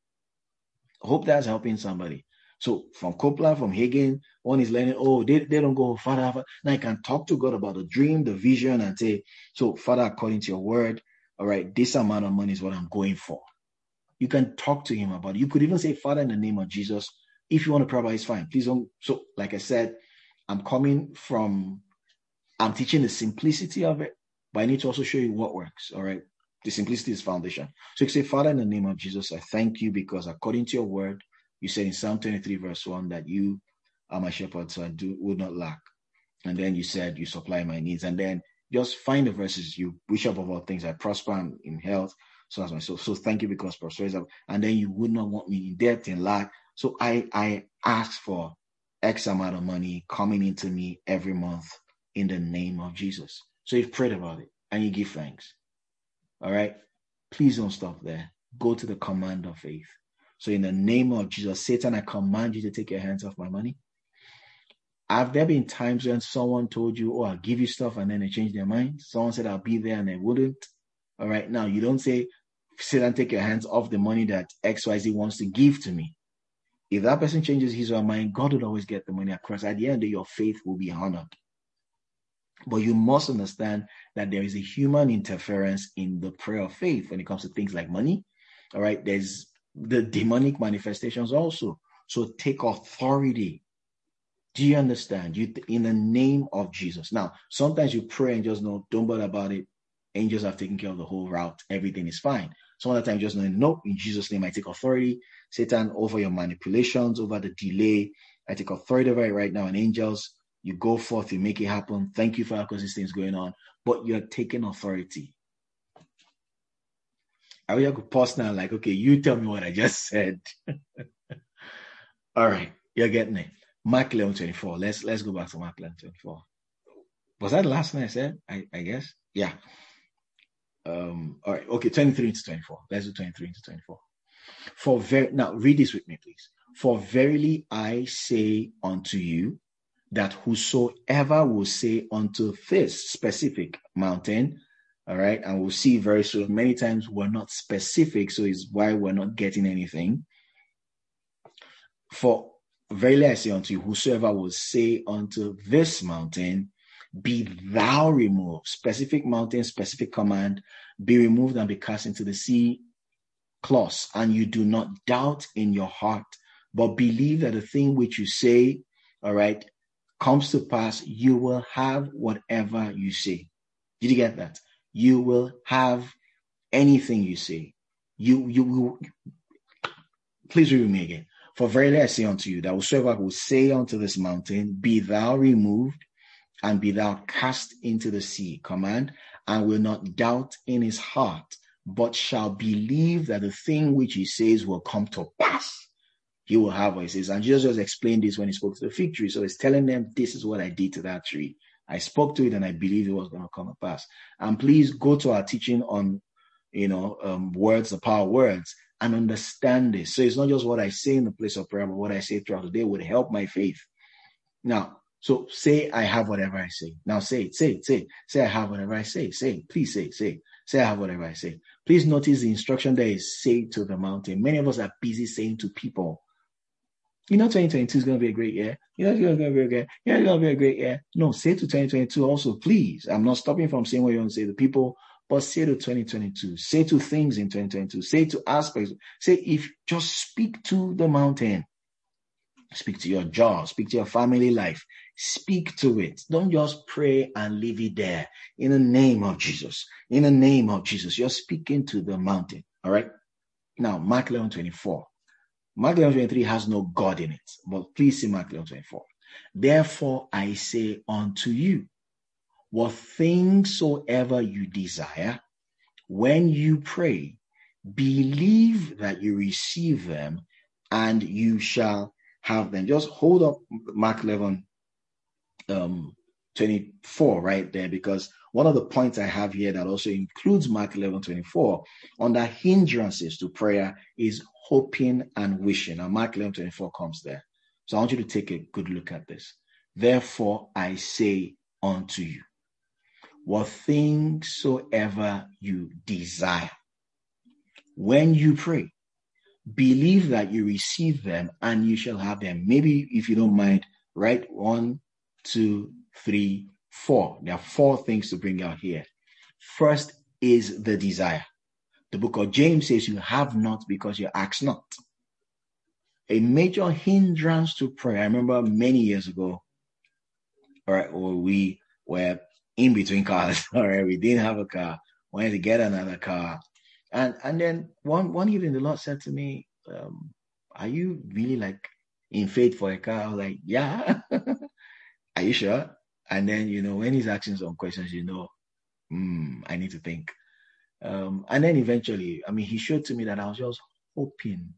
I hope that's helping somebody. So from Copeland, from Hagin, one is learning, oh, they, they don't go Father. Now I can talk to God about the dream, the vision, and say, so Father, according to your word, all right, this amount of money is what I'm going for. You can talk to him about it. You could even say, Father, in the name of Jesus, if you want to pray about it, it's fine. Please don't. So like I said, I'm coming from, I'm teaching the simplicity of it, but I need to also show you what works. All right. The simplicity is foundation. So you say, Father, in the name of Jesus, I thank you because according to your word, you said in Psalm twenty-three, verse one, that you are my shepherd, so I do would not lack. And then you said you supply my needs. And then Just find the verses. You wish above all things I prosper in, in health, so as my soul. So thank you because prosperity is, and then you would not want me in debt, in lack. So I, I ask for X amount of money coming into me every month in the name of Jesus. So you've prayed about it and you give thanks. All right. Please don't stop there. Go to the command of faith. So in the name of Jesus, Satan, I command you to take your hands off my money. Have there been times when someone told you, oh, I'll give you stuff, and then they changed their mind? Someone said, I'll be there, and they wouldn't. All right. Now, you don't say, Satan, take your hands off the money that X Y Z wants to give to me. If that person changes his or her mind, God will always get the money across. At the end of the day, your faith will be honored. But you must understand that there is a human interference in the prayer of faith when it comes to things like money. All right. There's the demonic manifestations also. So take authority. Do you understand? You in the name of Jesus. Now, sometimes you pray and just know, don't bother about it. Angels have taken care of the whole route. Everything is fine. Some other time just know, no, in Jesus' name, I take authority. Satan, over your manipulations, over the delay. I take authority over it right now. And angels, you go forth, you make it happen. Thank you for that because this thing's going on. But you're taking authority. I wish I could pause now, like, okay, you tell me what I just said. All right, you're getting it. Mark eleven twenty-four. Let's let's go back to Mark eleven twenty-four. Was that the last thing I said? I, I guess. Yeah. Um. All right. Okay. twenty-three to twenty-four. Let's do twenty-three to twenty-four. For ver- now, read this with me, please. For verily I say unto you that whosoever will say unto this specific mountain, all right, and we'll see very soon. Many times we're not specific, so it's why we're not getting anything. For verily I say unto you, whosoever will say unto this mountain, be thou removed, specific mountain, specific command, be removed and be cast into the sea, clause, and you do not doubt in your heart, but believe that the thing which you say, all right, comes to pass, you will have whatever you say. Did you get that? You will have anything you say. You, you will, please read with me again. For verily I say unto you, that whosoever will say unto this mountain, be thou removed, and be thou cast into the sea, command, and will not doubt in his heart, but shall believe that the thing which he says will come to pass, he will have what he says. And Jesus just explained this when he spoke to the fig tree. So he's telling them, this is what I did to that tree. I spoke to it and I believed it was going to come to pass. And please go to our teaching on, you know, um, words, the power of words, and understand this. So it's not just what I say in the place of prayer, but what I say throughout the day would help my faith. Now, so say I have whatever I say. Now say it, say it, say it. Say I have whatever I say. Say it. Please say it, say it. Say I have whatever I say. Please notice the instruction there is say to the mountain. Many of us are busy saying to people, you know, twenty twenty-two is going to be a great year. You know, it's going to be a great year. Yeah, it's going to be a great year. No, say to twenty twenty-two also, please. I'm not stopping from saying what you want to say to people, but say to twenty twenty-two. Say to things in twenty twenty-two. Say to aspects. Say if just speak to the mountain. Speak to your job. Speak to your family life. Speak to it. Don't just pray and leave it there. In the name of Jesus. In the name of Jesus. You're speaking to the mountain. All right. Now, Mark eleven twenty-four. Mark eleven twenty-three has no God in it. But please see Mark eleven twenty-four. Therefore, I say unto you, what things soever you desire, when you pray, believe that you receive them, and you shall have them. Just hold up Mark eleven um, twenty-four right there, because one of the points I have here that also includes Mark eleven twenty-four under hindrances to prayer is hoping and wishing. And Mark eleven twenty-four comes there. So I want you to take a good look at this. Therefore, I say unto you, what things soever you desire, when you pray, believe that you receive them and you shall have them. Maybe if you don't mind, write one, two, three, four. There are four things to bring out here. First is the desire. The book of James says you have not because you ask not. A major hindrance to prayer. I remember many years ago, all right, well, we were in between cars, all right, we didn't have a car, wanted to get another car. And and then one one evening the Lord said to me, um, are you really like in faith for a car? I was like, yeah. Are you sure? And then, you know, when he's asking some questions, you know, mm, I need to think. Um, and then eventually, I mean, he showed to me that I was just hoping,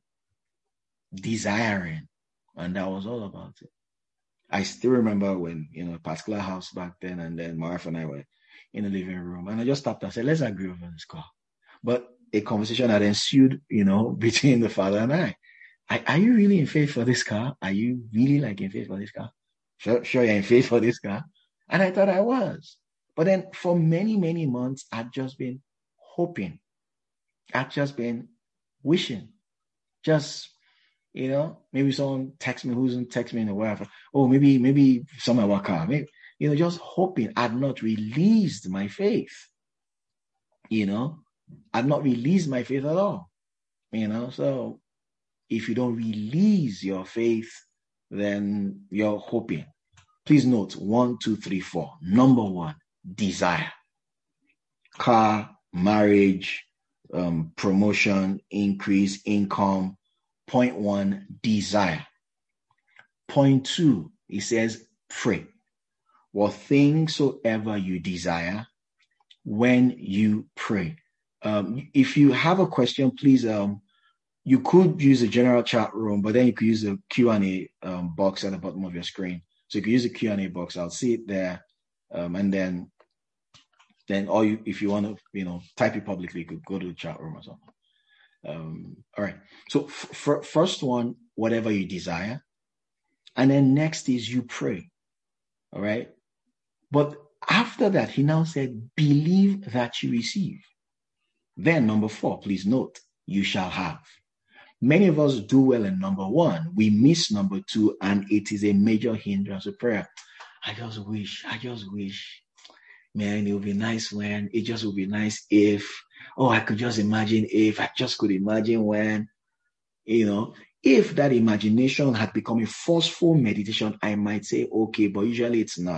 desiring, and that was all about it. I still remember when, you know, a particular house back then, and then my wife and I were in the living room, and I just stopped and said, let's agree over this car. But a conversation had ensued, you know, between the father and I. Are, are you really in faith for this car? Are you really like in faith for this car? Sure, sure, you're in faith for this car. And I thought I was. But then for many, many months, I'd just been hoping. I'd just been wishing. Just, you know, maybe someone text me who's text me in a while. Oh, maybe, maybe someone will come. Maybe, you know, just hoping. I'd not released my faith. You know, I'd not released my faith at all. You know, so if you don't release your faith, then you're hoping. Please note one, two, three, four. Number one, desire. Car, marriage, um, promotion, increase, income. Point one, desire. Point two, he says, pray. What things soever you desire when you pray. Um, if you have a question, please, um, you could use the general chat room, but then you could use the Q and A um, box at the bottom of your screen. So you can use the Q and A box. I'll see it there. Um, and then, then, or you, if you want to, you know, type it publicly, you could go to the chat room or something. Um, all right. So f- f- first one, whatever you desire. And then next is you pray. All right. But after that, he now said, believe that you receive. Then number four, please note, you shall have. Many of us do well in number one. We miss number two, and it is a major hindrance to prayer. I just wish, I just wish, man, it would be nice when, it just would be nice if, oh, I could just imagine if, I just could imagine when, you know, if that imagination had become a forceful meditation, I might say, okay, but usually it's not.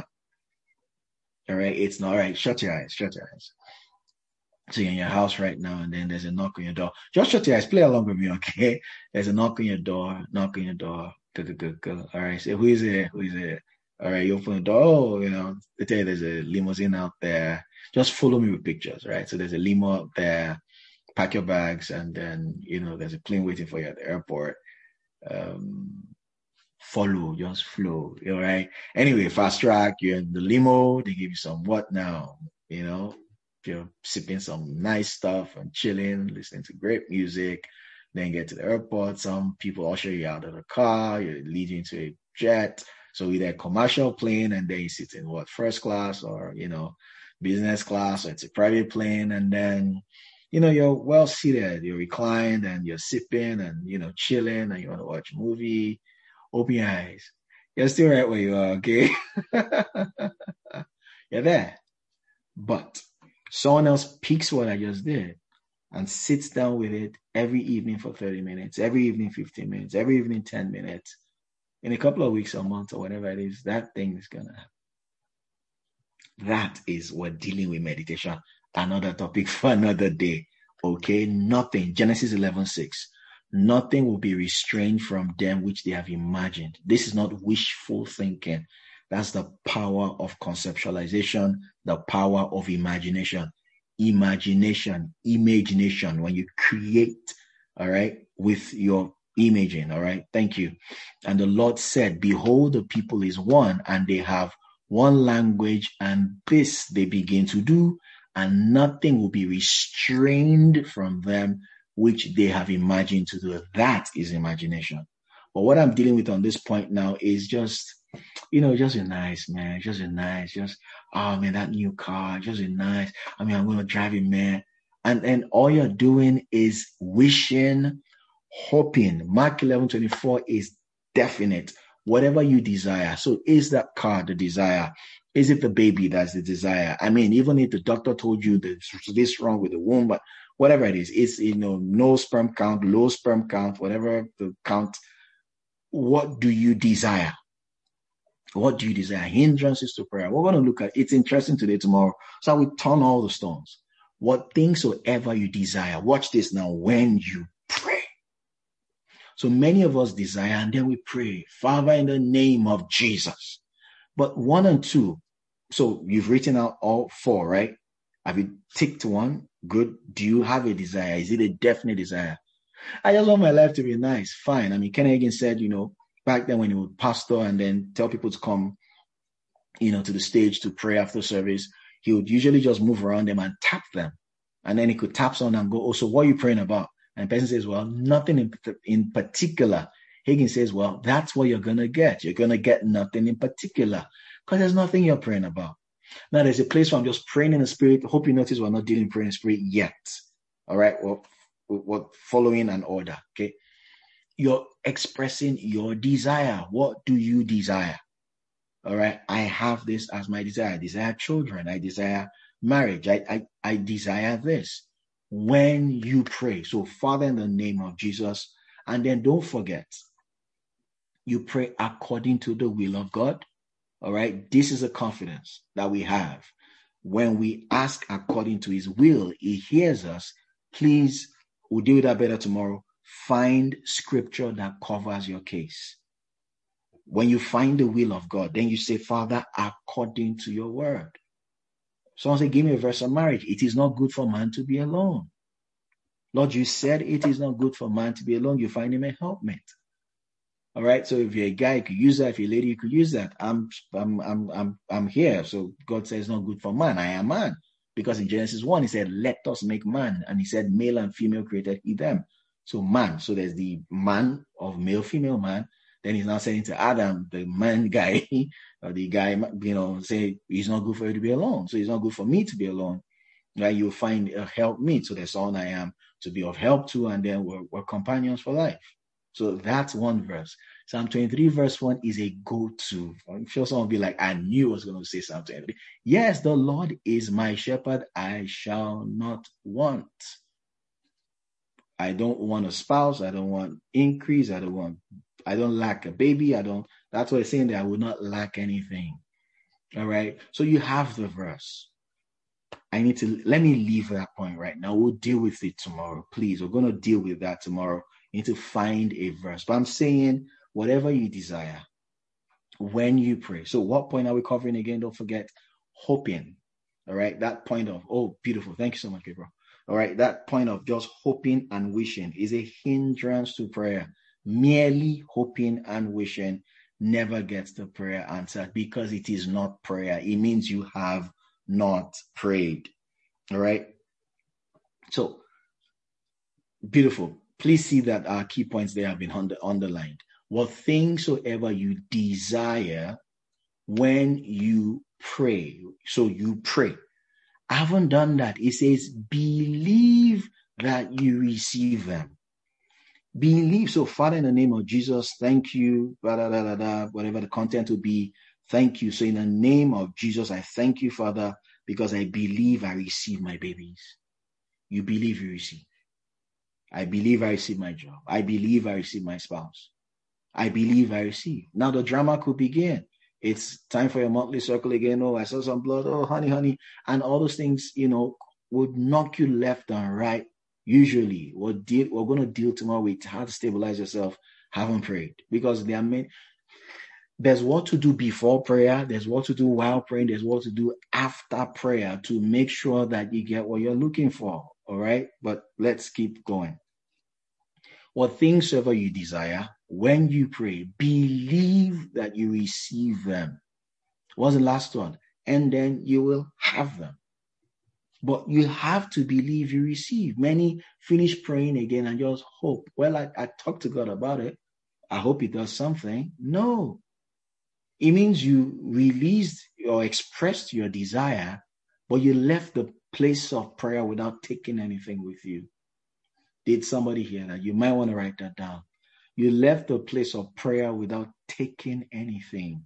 All right, it's not. All right, shut your eyes, shut your eyes. So you're in your house right now, and then there's a knock on your door. Just shut your eyes, play along with me, okay? There's a knock on your door, knock on your door. Go, go, go, go. All right, say, who is it? Who is it? All right, you open the door. Oh, you know, they tell you there's a limousine out there. Just follow me with pictures, right? So there's a limo out there. Pack your bags, and then, you know, there's a plane waiting for you at the airport. Um, follow, just flow, all right? Anyway, fast track, you're in the limo. They give you some what now, you know? You're sipping some nice stuff and chilling, listening to great music, then get to the airport. Some people usher you out of the car, you're leading to a jet. So either a commercial plane, and then you sit in what, first class, or, you know, business class, or it's a private plane. And then, you know, you're well seated, you're reclined, and you're sipping and, you know, chilling, and you want to watch a movie. Open your eyes. You're still right where you are, okay? You're there. But someone else picks what I just did and sits down with it every evening for thirty minutes, every evening fifteen minutes, every evening ten minutes. In a couple of weeks or months or whatever it is, that thing is going to happen. That is what dealing with meditation. Another topic for another day. Okay, nothing. Genesis eleven six. Nothing will be restrained from them which they have imagined. This is not wishful thinking. That's the power of conceptualization, the power of imagination. Imagination, imagination, when you create, all right, with your imaging, all right? Thank you. And the Lord said, behold, the people is one, and they have one language, and this they begin to do, and nothing will be restrained from them which they have imagined to do. That is imagination. But what I'm dealing with on this point now is just, you know, just a nice, man, just a nice, just, oh man, that new car, just a nice, I mean, I'm going to drive it, man. And and all you're doing is wishing, hoping. Mark eleven twenty-four is definite. Whatever you desire. So is that car the desire? Is it the baby that's the desire? I mean, even if the doctor told you there's this wrong with the womb, but whatever it is, it's, you know, no sperm count, low sperm count, whatever the count. What do you desire? What do you desire? Hindrances to prayer. We're going to look at, it's interesting today, tomorrow. So I will turn all the stones. What things soever you desire. Watch this now. When you pray. So many of us desire, and then we pray, Father, in the name of Jesus. But one and two, so you've written out all four, right? Have you ticked one? Good. Do you have a desire? Is it a definite desire? I just want my life to be nice. Fine. I mean, Ken Hagin said, you know, back then when he would pastor and then tell people to come, you know, to the stage to pray after service, he would usually just move around them and tap them. And then he could tap someone and go, oh, so what are you praying about? And the person says, well, nothing in, in particular. Hagin says, well, that's what you're going to get. You're going to get nothing in particular because there's nothing you're praying about. Now, there's a place where I'm just praying in the spirit. I hope you notice we're not dealing praying in the spirit yet. All right. Well, we're following an order. Okay. You're expressing your desire. What do you desire? All right. I have this as my desire. I desire children. I desire marriage. I, I, I desire this. When you pray, so Father, in the name of Jesus, and then don't forget, you pray according to the will of God. All right. This is a confidence that we have. When we ask according to his will, he hears us. Please, we'll deal with that better tomorrow. Find scripture that covers your case. When you find the will of God, then you say, Father, according to your word. Someone say, give me a verse on marriage. It is not good for man to be alone. Lord, you said it is not good for man to be alone. You find him a helpmate. All right. So if you're a guy, you could use that. If you're a lady, you could use that. I'm, I'm, I'm, I'm, I'm here. So God says it's not good for man. I am man. Because in Genesis one, he said, let us make man. And he said, male and female created he them. So man. So there's the man of male, female man. Then he's now saying to Adam, the man guy, or the guy, you know, say, he's not good for you to be alone. So it's not good for me to be alone. Right? You'll find a help me. So there's someone I am to be of help to, and then we're, we're companions for life. So that's one verse. Psalm twenty-three verse one is a go-to. I'm sure someone will be like, I knew I was going to say Psalm twenty-three. Yes, the Lord is my shepherd. I shall not want. I don't want a spouse. I don't want increase. I don't want, I don't lack a baby. I don't, that's what it's saying that I will not lack anything. All right. So you have the verse. I need to, let me leave that point right now. We'll deal with it tomorrow. Please. We're going to deal with that tomorrow. You need to find a verse. But I'm saying whatever you desire when you pray. So what point are we covering again? Don't forget hoping. All right. That point of, oh, beautiful. Thank you so much, Gabriel. All right. That point of just hoping and wishing is a hindrance to prayer. Merely hoping and wishing never gets the prayer answered because it is not prayer. It means you have not prayed. All right. So beautiful. Please see that our key points there have been under, underlined. What things soever you desire when you pray. So you pray. I haven't done that. It says, believe that you receive them. Believe. So, Father, in the name of Jesus, thank you, blah, blah, blah, blah, blah, whatever the content will be. Thank you. So, in the name of Jesus, I thank you, Father, because I believe I receive my babies. You believe you receive. I believe I receive my job. I believe I receive my spouse. I believe I receive. Now the drama could begin. It's time for your monthly circle again. Oh, I saw some blood. Oh, honey, honey. And all those things, you know, would knock you left and right. Usually, we're, deal, we're going to deal tomorrow with how to stabilize yourself. Haven't prayed. Because there are many, there's what to do before prayer. There's what to do while praying. There's what to do after prayer to make sure that you get what you're looking for. All right. But let's keep going. What things soever you desire, when you pray, believe that you receive them. What's the last one? And then you will have them. But you have to believe you receive. Many finish praying again and just hope. Well, I, I talked to God about it. I hope he does something. No. It means you released or expressed your desire, but you left the place of prayer without taking anything with you. Did somebody hear that? You might want to write that down. You left the place of prayer without taking anything.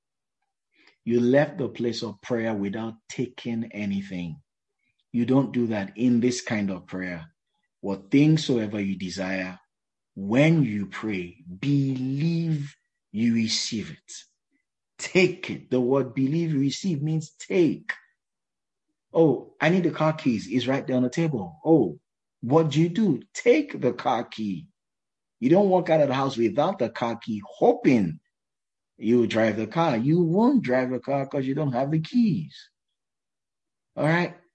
You left the place of prayer without taking anything. You don't do that in this kind of prayer. What things soever you desire, when you pray, believe you receive it. Take it. The word believe you receive means take. Oh, I need the car keys. It's right there on the table. Oh, what do you do? Take the car key. You don't walk out of the house without the car key, hoping you will drive the car. You won't drive the car because you don't have the keys. All right.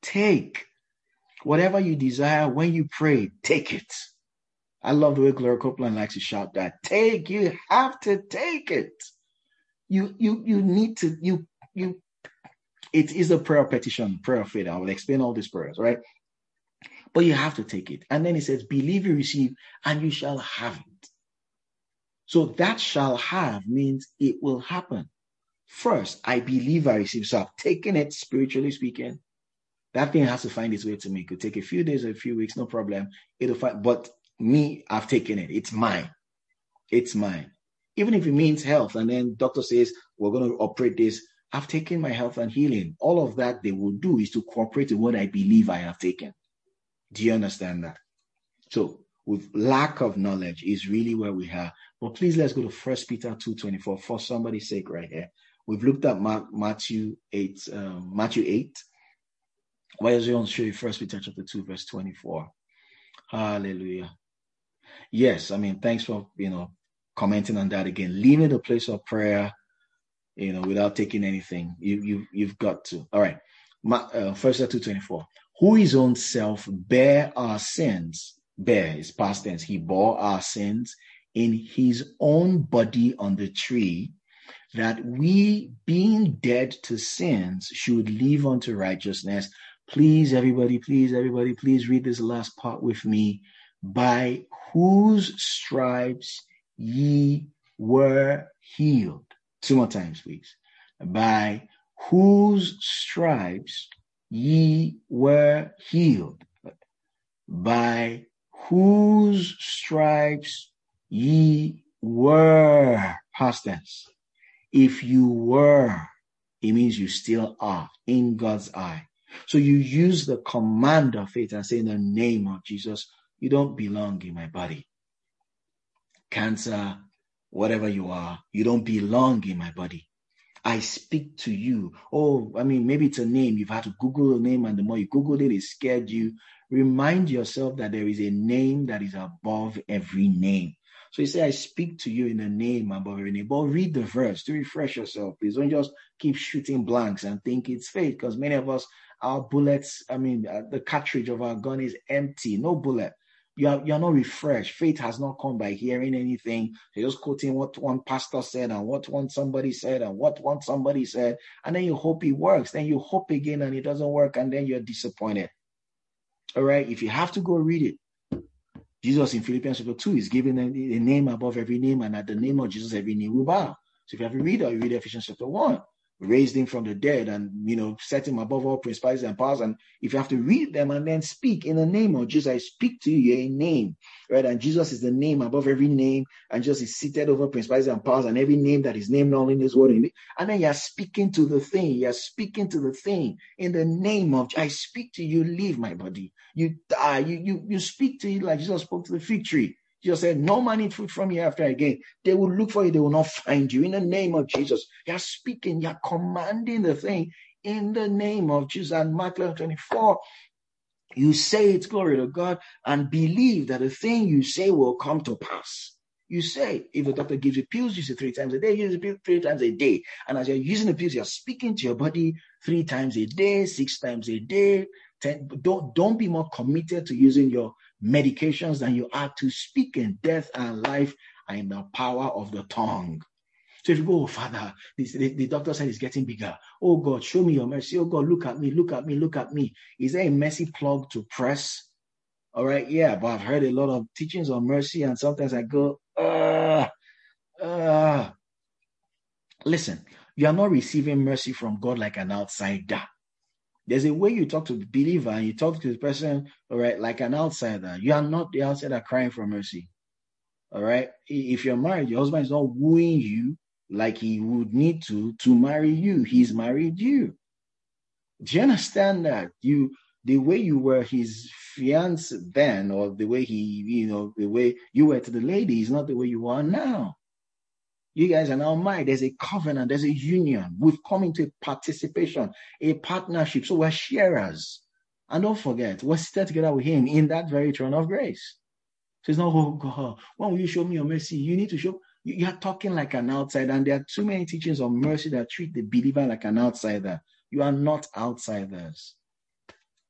Take. Whatever you desire, when you pray, take it. I love the way Gloria Copeland likes to shout that. Take, you have to take it. You you you need to, you you it is a prayer petition, prayer of faith. I will explain all these prayers, right? But you have to take it. And then it says, believe you receive, and you shall have it. So that shall have means it will happen. First, I believe I receive. So I've taken it, spiritually speaking. That thing has to find its way to me. It could take a few days or a few weeks, no problem. It'll find, but me, I've taken it. It's mine. It's mine. Even if it means health, and then doctor says, we're going to operate this. I've taken my health and healing. All of that they will do is to cooperate with what I believe I have taken. Do you understand that? So with lack of knowledge is really where we are. But please, let's go to First Peter two twenty-four for somebody's sake right here. We've looked at Matthew eight, um, Matthew eight. Why does he want to show you First Peter chapter two, verse twenty-four? Hallelujah. Yes, I mean, thanks for, you know, commenting on that again. Leaving the place of prayer, you know, without taking anything. You, you, you've got to. All right. Uh, First Peter two twenty-four. Who his own self bear our sins. Bear is past tense. He bore our sins in his own body on the tree, that we, being dead to sins, should live unto righteousness. Please, everybody, please, everybody, please read this last part with me. By whose stripes ye were healed. Two more times, please. By whose stripes ye were healed. By whose stripes ye were. Past tense. If you were, it means you still are in God's eye. So you use the command of faith and say, in the name of Jesus, you don't belong in my body. Cancer, whatever you are, you don't belong in my body. I speak to you. Oh, I mean, maybe it's a name. You've had to Google a name, and the more you Googled it, it scared you. Remind yourself that there is a name that is above every name. So you say, I speak to you in the name above every name. But read the verse to refresh yourself. Please don't just keep shooting blanks and think it's faith, because many of us, our bullets, I mean, uh, the cartridge of our gun is empty. No bullet. You are, you are not refreshed. Faith has not come by hearing anything. You're just quoting what one pastor said and what one somebody said and what one somebody said. And then you hope it works. Then you hope again and it doesn't work. And then you're disappointed. All right. If you have to go read it, Jesus in Philippians chapter two is giving a, a name above every name. And at the name of Jesus, every knee will bow. So if you have to read it, you read Ephesians chapter one. Raised him from the dead and, you know, set him above all principalities and powers. And if you have to read them and then speak in the name of Jesus, I speak to you a name, right? And Jesus is the name above every name, and Jesus is seated over principalities and powers and every name that is named all in this world. And then you're speaking to the thing. You're speaking to the thing in the name of, I speak to you, leave my body. You die. You, you, you speak to it like Jesus spoke to the fig tree. Jesus said, no man eat fruit from hereafter again. They will look for you. They will not find you. In the name of Jesus, you're speaking, you're commanding the thing in the name of Jesus. And Mark eleven twenty-four, you say it's glory to God and believe that the thing you say will come to pass. You say, if the doctor gives you pills, use it three times a day, use it three times a day. And as you're using the pills, you're speaking to your body three times a day, six times a day. Ten, don't, don't be more committed to using your medications than you are to speak in death and life and in the power of the tongue. So if you go, oh, Father, this, the, the doctor said it's getting bigger. Oh God, show me your mercy. Oh God, look at me, look at me, look at me. Is there a mercy plug to press? All right, yeah, but I've heard a lot of teachings on mercy, and sometimes I go, uh, uh. Listen, you are not receiving mercy from God like an outsider. There's a way you talk to the believer and you talk to the person, all right, like an outsider. You are not the outsider crying for mercy. All right. If you're married, your husband is not wooing you like he would need to to marry you. He's married you. Do you understand that? You, the way you were his fiancé then, or the way he, you know, the way you were to the lady is not the way you are now. You guys are now married. There's a covenant. There's a union. We've come into a participation, a partnership. So we're sharers. And don't forget, we're seated together with him in that very throne of grace. So it's not, oh God, when will you show me your mercy? You need to show, you're talking like an outsider. And there are too many teachings of mercy that treat the believer like an outsider. You are not outsiders.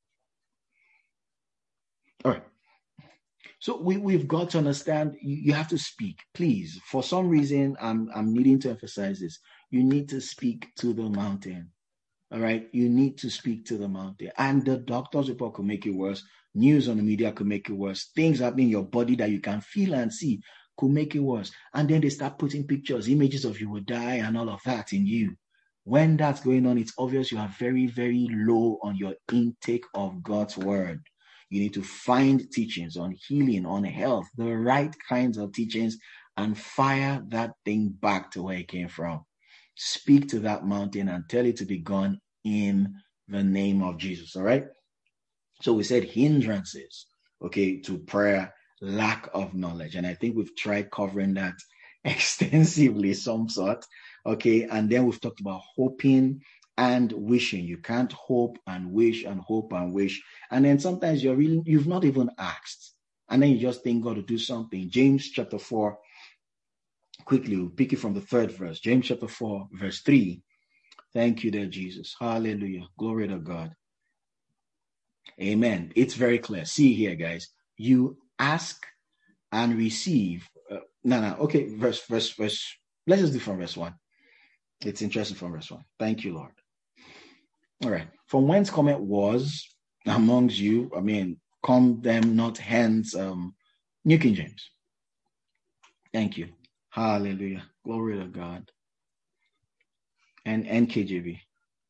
All right. So we, we've got to understand, you, you have to speak. Please, for some reason, I'm, I'm needing to emphasize this. You need to speak to the mountain. All right. You need to speak to the mountain. And the doctor's report could make it worse. News on the media could make it worse. Things happening in your body that you can feel and see could make it worse. And then they start putting pictures, images of you will die and all of that in you. When that's going on, it's obvious you are very, very low on your intake of God's word. You need to find teachings on healing, on health, the right kinds of teachings, and fire that thing back to where it came from. Speak to that mountain and tell it to be gone in the name of Jesus. All right. So we said hindrances, okay, to prayer, lack of knowledge. And I think we've tried covering that extensively, some sort. Okay. And then we've talked about hoping and wishing. You can't hope and wish and hope and wish. And then sometimes you're really, you've not even asked. And then you just think God to do something. James chapter four, quickly, we'll pick it from the third verse. James chapter four, verse three. Thank you there, Jesus. Hallelujah. Glory to God. Amen. It's very clear. See here, guys. You ask and receive. Uh, no, no. Okay. Verse, verse, verse. Let's just do from verse one. It's interesting from verse one. Thank you, Lord. All right. From whence cometh was amongst you, I mean, come them not hence, um, New King James. Thank you. Hallelujah. Glory to God. And N K J V.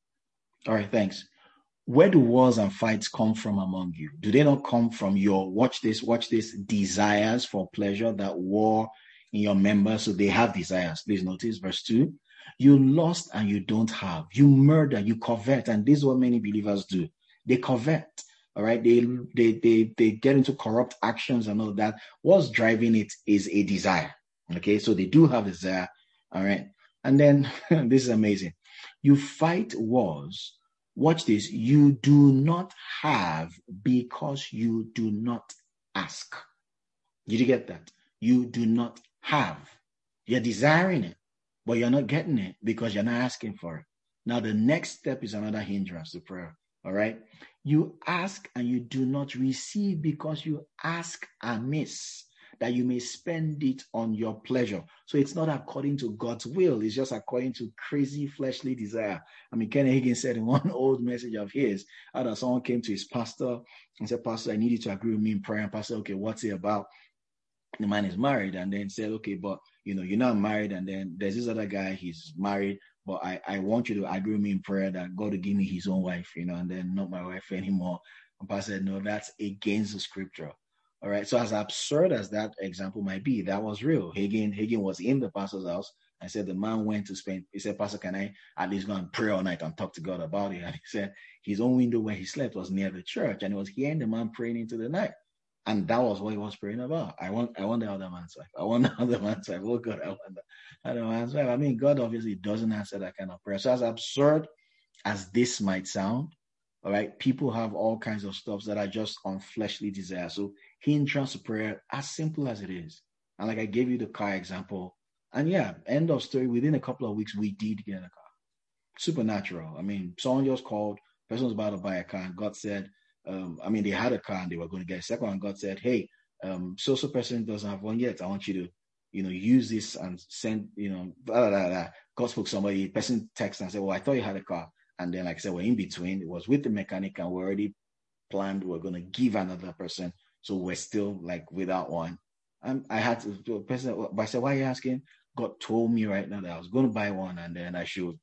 All right. Thanks. Where do wars and fights come from among you? Do they not come from your, watch this, watch this, desires for pleasure that war in your members? So they have desires. Please notice verse two. You lust and you don't have. You murder, you covet. And this is what many believers do. They covet. All right. They, they, they, they get into corrupt actions and all that. What's driving it is a desire. Okay. So they do have desire. All right. And then this is amazing. You fight wars. Watch this. You do not have because you do not ask. Did you get that? You do not have. You're desiring it, but you're not getting it because you're not asking for it. Now, the next step is another hindrance to prayer. All right. You ask and you do not receive because you ask amiss, that you may spend it on your pleasure. So it's not according to God's will. It's just according to crazy fleshly desire. I mean, Kenneth Hagin said in one old message of his, how that someone came to his pastor and said, Pastor, I need you to agree with me in prayer. And pastor, okay, what's it about? The man is married, and then said, okay, but you know, you're not married. And then there's this other guy, he's married, but I, I want you to agree with me in prayer that God will give me his own wife, you know, and then not my wife anymore. And pastor said, no, that's against the scripture. All right. So as absurd as that example might be, that was real. Hagin, Hagin was in the pastor's house and said the man went to spend, he said, Pastor, can I at least go and pray all night and talk to God about it? And he said his own window where he slept was near the church, and he was hearing the man praying into the night. And that was what he was praying about. I want, I want the other man's wife. I want the other man's wife. Oh God, I want the other man's wife. I mean, God obviously doesn't answer that kind of prayer. So as absurd as this might sound, all right, people have all kinds of stuff that are just on fleshly desire. So hindrance to prayer, as simple as it is. And like I gave you the car example, and yeah, end of story. Within a couple of weeks, we did get a car. Supernatural. I mean, someone just called, person was about to buy a car, and God said, um, I mean, they had a car and they were going to get a second one. And God said, hey, um, so-so person doesn't have one yet. I want you to, you know, use this and send, you know, blah, blah, blah. God spoke to somebody, person texted and said, well, I thought you had a car. And then, like I said, we're in between. It was with the mechanic, and we already planned we're going to give another person. So we're still like without one. And I had to do a person, but I said, why are you asking? God told me right now that I was going to buy one, and then I should.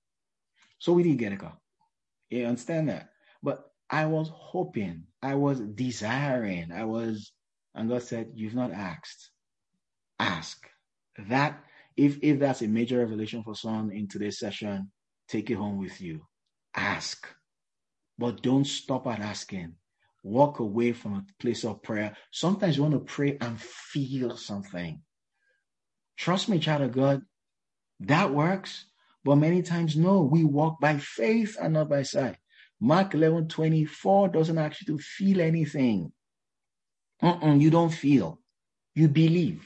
So we didn't get a car. You understand that? But I was hoping, I was desiring, I was, and God said, you've not asked. Ask. That, if, if that's a major revelation for someone in today's session, take it home with you. Ask. But don't stop at asking. Walk away from a place of prayer. Sometimes you want to pray and feel something. Trust me, child of God, that works. But many times, no, we walk by faith and not by sight. Mark eleven twenty-four doesn't ask you to feel anything. Mm-mm, you don't feel. You believe.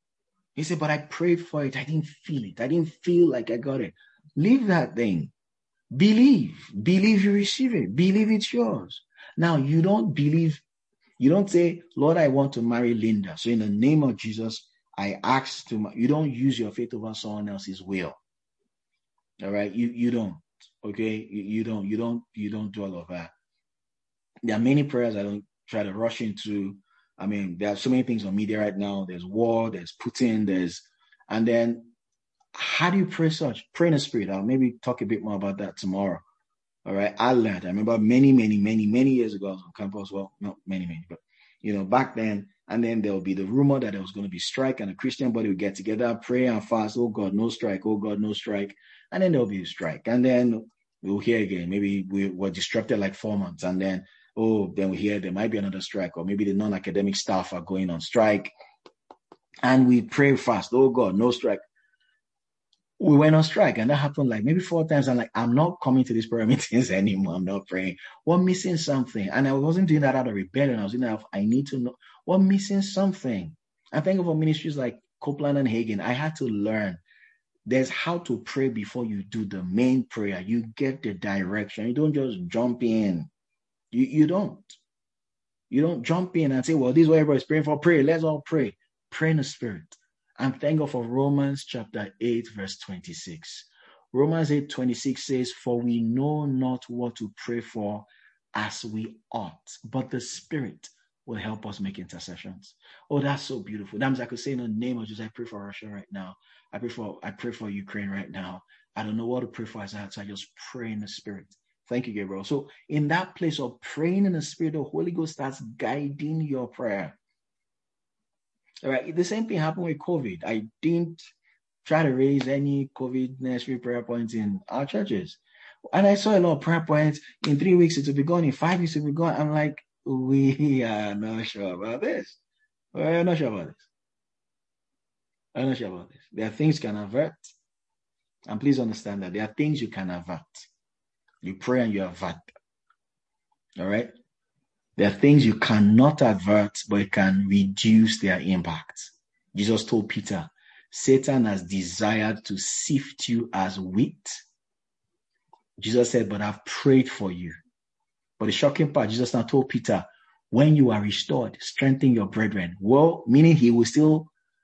He said, but I prayed for it. I didn't feel it. I didn't feel like I got it. Leave that thing. Believe. Believe you receive it. Believe it's yours. Now, you don't believe You don't say, Lord, I want to marry Linda. So in the name of Jesus, I ask to, ma-. You don't use your faith over someone else's will. All right. You, you don't. Okay. You, you don't, you don't, you don't do all of that. There are many prayers I don't try to rush into. I mean, there are so many things on media right now. There's war, there's Putin, there's, and then how do you pray such? Pray in the spirit. I'll maybe talk a bit more about that tomorrow. All right. I learned, I remember many, many, many, many years ago, I was on campus. Well, not many, many, but you know, back then, and then there'll be the rumor that there was going to be strike and a Christian body would get together, pray and fast. Oh God, no strike. Oh God, no strike. And then there'll be a strike. And then we'll hear again. Maybe we were disrupted like four months. And then, oh, then we hear there might be another strike, or maybe the non-academic staff are going on strike. And we pray fast. Oh God, no strike. We went on strike, and that happened like maybe four times. I'm like, I'm not coming to these prayer meetings anymore. I'm not praying. We're missing something. And I wasn't doing that out of rebellion. I was doing that, I need to know. We're missing something. I think of ministries like Copeland and Hagin. I had to learn. There's how to pray before you do the main prayer. You get the direction. You don't just jump in. You, you don't. You don't jump in and say, well, this is what everybody's praying for. Pray. Let's all pray. Pray in the spirit. And thank God for Romans chapter eight, verse twenty-six. Romans eight, twenty-six says, for we know not what to pray for as we ought, but the Spirit will help us make intercessions. Oh, that's so beautiful. That means I could say in the name of Jesus, I pray for Russia right now. I pray for, I pray for Ukraine right now. I don't know what to pray for as I had, so I just pray in the Spirit. Thank you, Gabriel. So in that place of praying in the Spirit, the Holy Ghost starts guiding your prayer. All right. The same thing happened with COVID. I didn't try to raise any COVID necessary prayer points in our churches. And I saw a lot of prayer points. In three weeks, it will be gone. In five weeks, it will be gone. I'm like, we are not sure about this. We're not sure about this. I'm not sure about this. There are things you can avert. And please understand that there are things you can avert. You pray and you avert. All right. There are things you cannot avert, but it can reduce their impact. Jesus told Peter, Satan has desired to sift you as wheat. Jesus said, but I've prayed for you. But the shocking part, Jesus now told Peter, when you are restored, strengthen your brethren. Well, meaning he will still,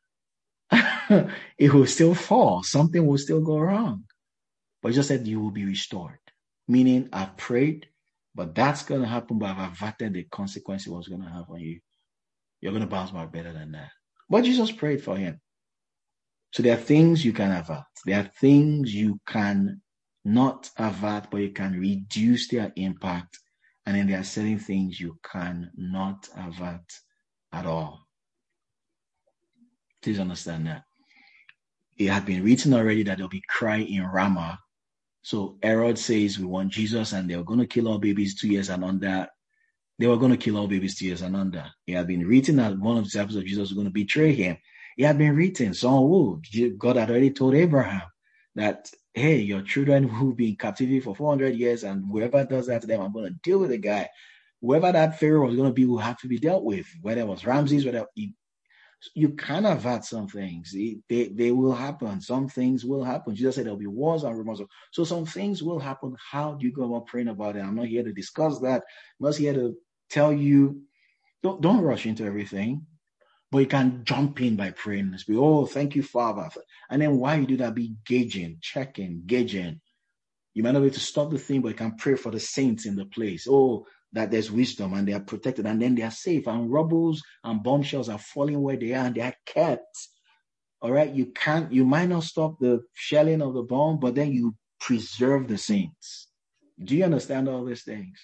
it will still fall. Something will still go wrong. But Jesus said, you will be restored. Meaning I've prayed, but that's going to happen, but I've averted the consequence it was going to have on you. You're going to bounce back better than that. But Jesus prayed for him. So there are things you can avert. There are things you can not avert, but you can reduce their impact. And then there are certain things you cannot avert at all. Please understand that. It had been written already that there'll be cry in Ramah. So Herod says we want Jesus, and they were going to kill all babies two years and under. They were going to kill all babies two years and under. It had been written that one of the disciples of Jesus was going to betray him. It had been written. So would. God had already told Abraham that, hey, your children will be in captivity for four hundred years, and whoever does that to them, I'm going to deal with the guy. Whoever that Pharaoh was going to be will have to be dealt with, whether it was Ramses, whether he, you can avert some things. They, they will happen. Some things will happen. Jesus said there'll be wars and rumors. So some things will happen. How do you go about praying about it? I'm not here to discuss that. I'm just here to tell you, don't, don't rush into everything, but you can jump in by praying. Be, oh, thank you, Father. And then while you do that, be gauging, checking, gauging. You might not be able to stop the thing, but you can pray for the saints in the place. Oh, that there's wisdom and they are protected and then they are safe, and rubbles and bombshells are falling where they are and they are kept. All right. You can't, you might not stop the shelling of the bomb, but then you preserve the saints. Do you understand all these things?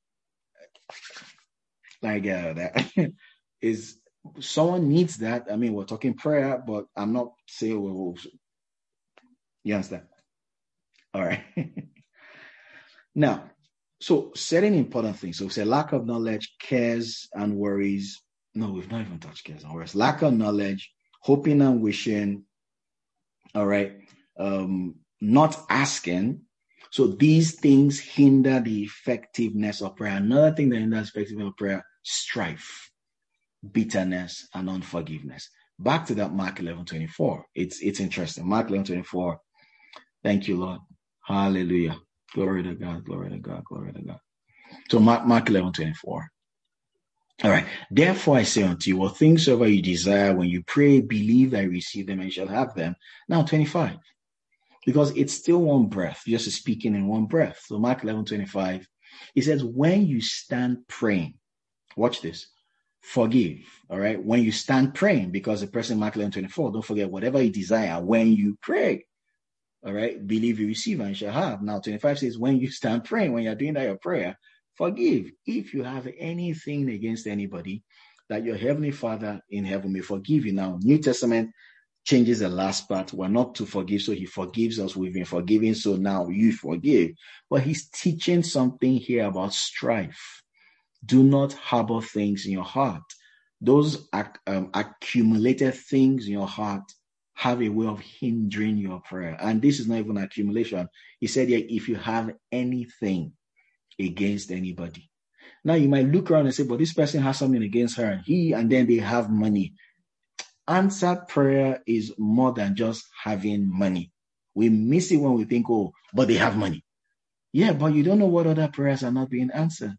Like uh, that is someone needs that. I mean, we're talking prayer, but I'm not saying we'll, you understand? All right. Now, so certain important things. So say lack of knowledge, cares and worries. No, we've not even touched cares and worries. Lack of knowledge, hoping and wishing. All right. Um, not asking. So these things hinder the effectiveness of prayer. Another thing that hinders the effectiveness of prayer, strife, bitterness, and unforgiveness. Back to that Mark eleven twenty-four. It's it's interesting. Mark eleven twenty-four. Thank you, Lord. Hallelujah. Glory to God, glory to God, glory to God. So Mark, Mark eleven twenty-four. All right. Therefore, I say unto you, what things soever you desire, when you pray, believe that you receive them and you shall have them. Now, twenty-five. Because it's still one breath, just speaking in one breath. So Mark eleven twenty-five, it says, when you stand praying, watch this, forgive. All right. When you stand praying, because the person Mark eleven twenty-four, don't forget, whatever you desire, when you pray, all right, believe you receive and you shall have. Now, twenty-five says, when you stand praying, when you're doing that your prayer, forgive if you have anything against anybody, that your heavenly Father in heaven may forgive you. Now, New Testament changes the last part. We're not to forgive, so he forgives us. We've been forgiven, so now you forgive. But he's teaching something here about strife. Do not harbor things in your heart. Those um, accumulated things in your heart have a way of hindering your prayer. And this is not even accumulation. He said, yeah, if you have anything against anybody. Now you might look around and say, but this person has something against her and he, and then they have money. Answered prayer is more than just having money. We miss it when we think, oh, but they have money. Yeah, but you don't know what other prayers are not being answered.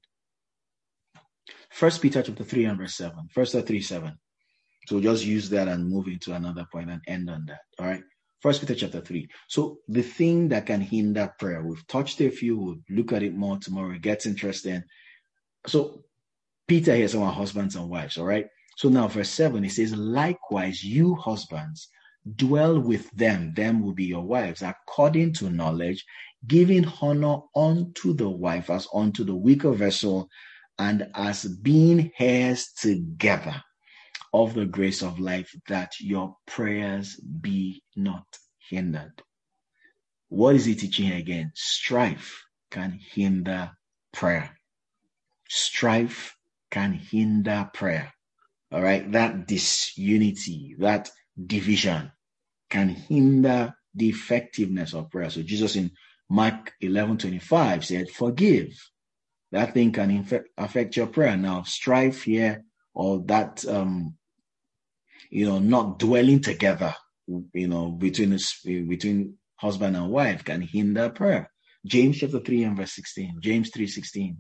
First Peter chapter three and verse seven. First Peter three, seven. So just use that and move into another point and end on that. All right. First Peter chapter three. So the thing that can hinder prayer, we've touched a few, we'll look at it more tomorrow. It gets interesting. So Peter here is our husbands and wives, all right? So now verse seven, it says, likewise, you husbands, dwell with them, them will be your wives, according to knowledge, giving honor unto the wife as unto the weaker vessel, and as being heirs together of the grace of life, that your prayers be not hindered. What is he teaching again? Strife can hinder prayer. Strife can hinder prayer. All right. That disunity, that division can hinder the effectiveness of prayer. So Jesus in Mark eleven twenty-five said, forgive. That thing can infect, affect your prayer. Now, strife here, or that, um, you know, not dwelling together, you know, between, between husband and wife can hinder prayer. James chapter three and verse sixteen. James three sixteen.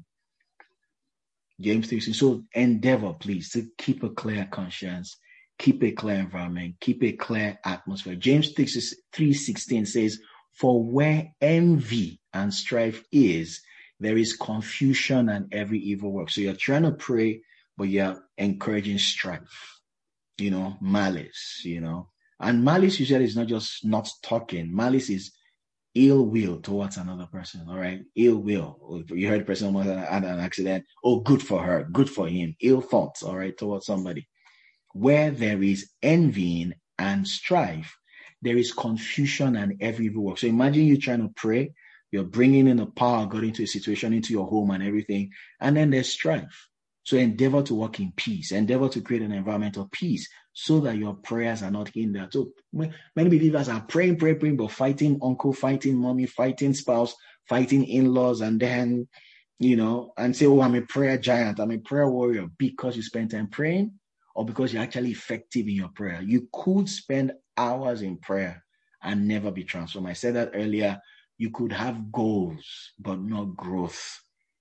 James three sixteen. So endeavor, please, to keep a clear conscience, keep a clear environment, keep a clear atmosphere. James three sixteen says, for where envy and strife is, there is confusion and every evil work. So you're trying to pray, but you're encouraging strife, you know, malice, you know. And malice usually is not just not talking. Malice is ill will towards another person, all right? Ill will. You heard the person almost had an accident. Oh, good for her, good for him. Ill thoughts, all right, towards somebody. Where there is envying and strife, there is confusion and every evil work. So imagine you trying to pray. You're bringing in the power of God into a situation, into your home and everything, and then there's strife. So endeavor to walk in peace. Endeavor to create an environment of peace so that your prayers are not hindered. So many believers are praying, praying, praying, but fighting uncle, fighting mommy, fighting spouse, fighting in-laws, and then, you know, and say, oh, I'm a prayer giant, I'm a prayer warrior, because you spend time praying or because you're actually effective in your prayer. You could spend hours in prayer and never be transformed. I said that earlier. You could have goals, but not growth.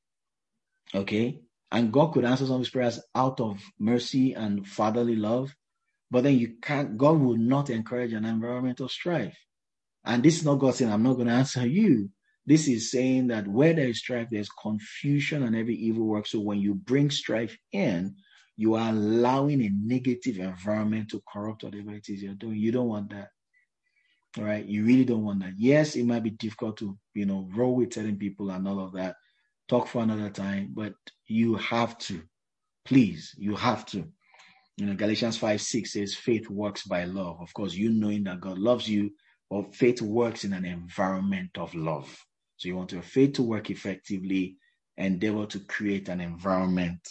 Okay? And God could answer some of his prayers out of mercy and fatherly love, but then you can't, God will not encourage an environment of strife. And this is not God saying, I'm not going to answer you. This is saying that where there is strife, there's confusion and every evil work. So when you bring strife in, you are allowing a negative environment to corrupt whatever it is you're doing. You don't want that. All right. You really don't want that. Yes, it might be difficult to, you know, roll with certain people and all of that. Talk for another time, but you have to. Please, you have to. You know, Galatians five six says faith works by love. Of course, you knowing that God loves you, but faith works in an environment of love. So you want your faith to work effectively, endeavor to create an environment,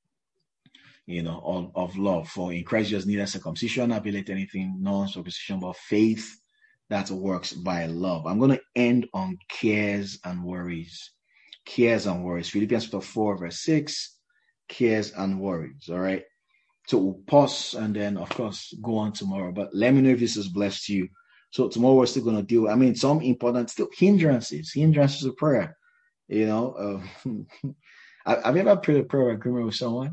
you know, of, of love. For in Christ Jesus neither circumcision availeth anything, nor circumcision, but faith that works by love. I'm going to end on cares and worries. Cares and worries. Philippians chapter four, verse six. Cares and worries. All right. So we'll pause and then, of course, go on tomorrow. But let me know if this has blessed you. So tomorrow we're still going to deal, I mean, some important still hindrances, hindrances of prayer. You know, uh, have you ever prayed a prayer agreement with someone?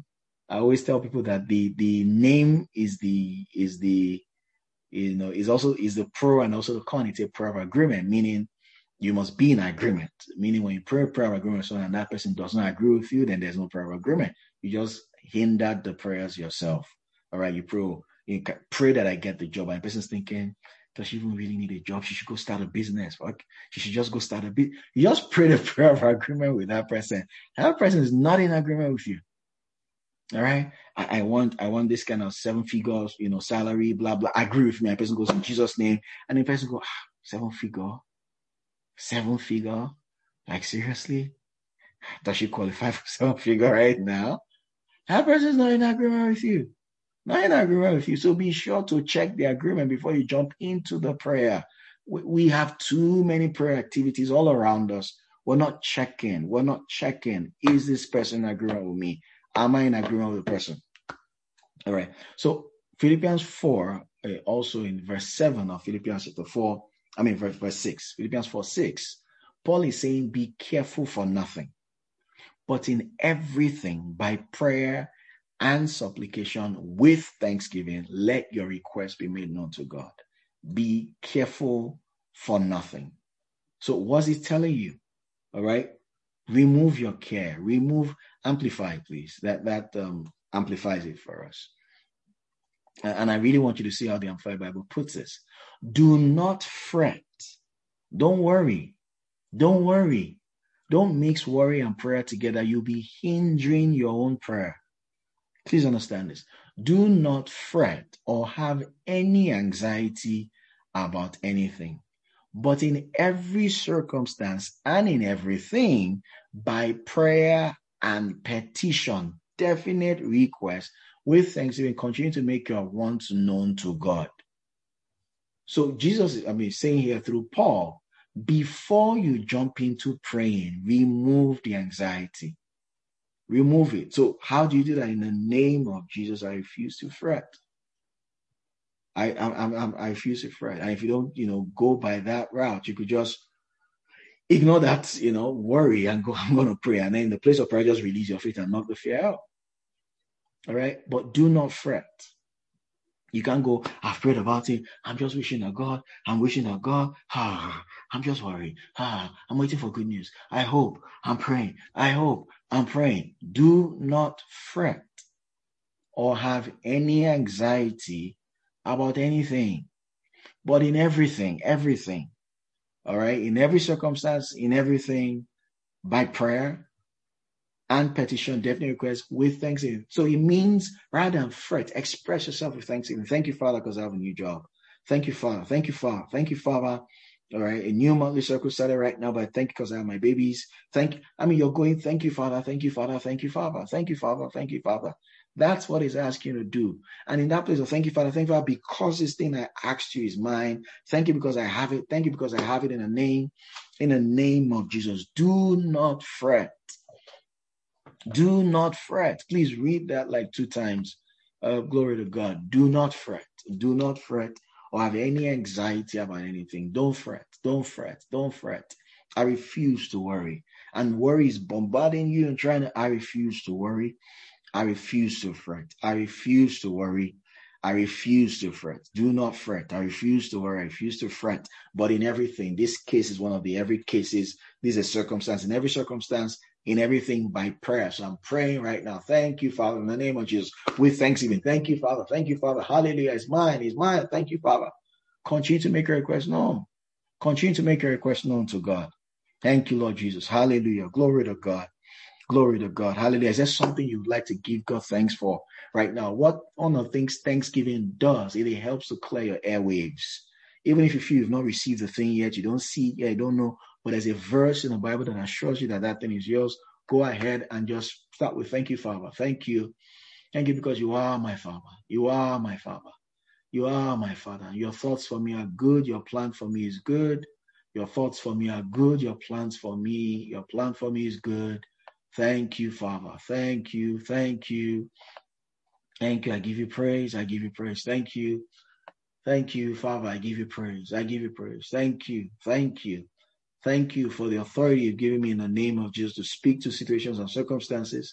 I always tell people that the the name is the is the you know is also is the pro and also the con. It's a prayer of agreement, meaning you must be in agreement. Meaning when you pray a prayer of agreement with someone and that person does not agree with you, then there's no prayer of agreement. You just hindered the prayers yourself. All right, you pray, you pray that I get the job, and the person's thinking, does she even really need a job? She should go start a business. Fuck. She should just go start a business. You just pray the prayer of agreement with that person. That person is not in agreement with you. All right. I, I want I want this kind of seven figures, you know, salary, blah, blah. Agree with me. And the person goes in Jesus' name. And the person goes, ah, seven figure, seven figure. Like seriously? Does she qualify for seven figure right now? That person is not in agreement with you. Not in agreement with you. So be sure to check the agreement before you jump into the prayer. We, we have too many prayer activities all around us. We're not checking. We're not checking. Is this person in agreement with me? Am I in agreement with the person? All right. So Philippians four, uh, also in verse seven of Philippians chapter four, I mean verse, verse six, Philippians four, six, Paul is saying, be careful for nothing, but in everything by prayer and supplication with thanksgiving, let your requests be made known to God. Be careful for nothing. So what's he telling you? All right. Remove your care. Remove, amplify, please. That that um, amplifies it for us. And I really want you to see how the Amplified Bible puts this. Do not fret. Don't worry. Don't worry. Don't mix worry and prayer together. You'll be hindering your own prayer. Please understand this. Do not fret or have any anxiety about anything, but in every circumstance and in everything, by prayer and petition, definite request, with thanksgiving, continue to make your wants known to God. So Jesus, I mean, saying here through Paul, before you jump into praying, remove the anxiety. Remove it. So how do you do that? In the name of Jesus, I refuse to fret. I I, I, I refuse to fret. And if you don't, you know, go by that route, you could just ignore that, you know, worry and go, I'm going to pray. And then in the place of prayer, just release your faith and knock the fear out. All right. But do not fret. You can't go, I've prayed about it. I'm just wishing a God. I'm wishing a God. Ah, I'm just worried. Ah, I'm waiting for good news. I hope. I'm praying. I hope. I'm praying. Do not fret or have any anxiety about anything, but in everything, everything. All right. In every circumstance, in everything, by prayer and petition, definite request with thanksgiving. So it means rather than fret, express yourself with thanksgiving. Thank you, Father, because I have a new job. Thank you, Father. Thank you, Father. Thank you, Father. All right. A new monthly circle started right now, but thank you because I have my babies. Thank you. I mean, you're going, thank you, Father. Thank you, Father. Thank you, Father. Thank you, Father. Thank you, Father. That's what he's asking you to do. And in that place of thank you, Father, thank you, Father, because this thing I asked you is mine. Thank you because I have it. Thank you because I have it in the name, in the name of Jesus. Do not fret. Do not fret. Please read that like two times. Uh, glory to God. Do not fret. Do not fret or have any anxiety about anything. Don't fret. Don't fret. Don't fret. I refuse to worry. And worry is bombarding you and trying to, I refuse to worry. I refuse to fret. I refuse to worry. I refuse to fret. Do not fret. I refuse to worry. I refuse to fret. But in everything, this case is one of the every cases. This is a circumstance. In every circumstance, in everything by prayer. So I'm praying right now. Thank you, Father, in the name of Jesus, with thanksgiving. Thank you, Father. Thank you, Father. Hallelujah. It's mine. It's mine. Thank you, Father. Continue to make your request known. Continue to make your request known to God. Thank you, Lord Jesus. Hallelujah. Glory to God. Glory to God. Hallelujah. Is there something you'd like to give God thanks for right now? What one of the things Thanksgiving does, it helps to clear your airwaves. Even if you feel you've not received the thing yet, you don't see it yet, you don't know, but there's a verse in the Bible that assures you that that thing is yours. Go ahead and just start with thank you, Father. Thank you. Thank you because you are my Father. You are my Father. You are my Father. Your thoughts for me are good. Your plan for me is good. Your thoughts for me are good. Your plans for me, your plan for me is good. Thank you, Father. Thank you. Thank you. Thank you. I give you praise. I give you praise. Thank you. Thank you, Father. I give you praise. I give you praise. Thank you. Thank you. Thank you for the authority you've given me in the name of Jesus to speak to situations and circumstances.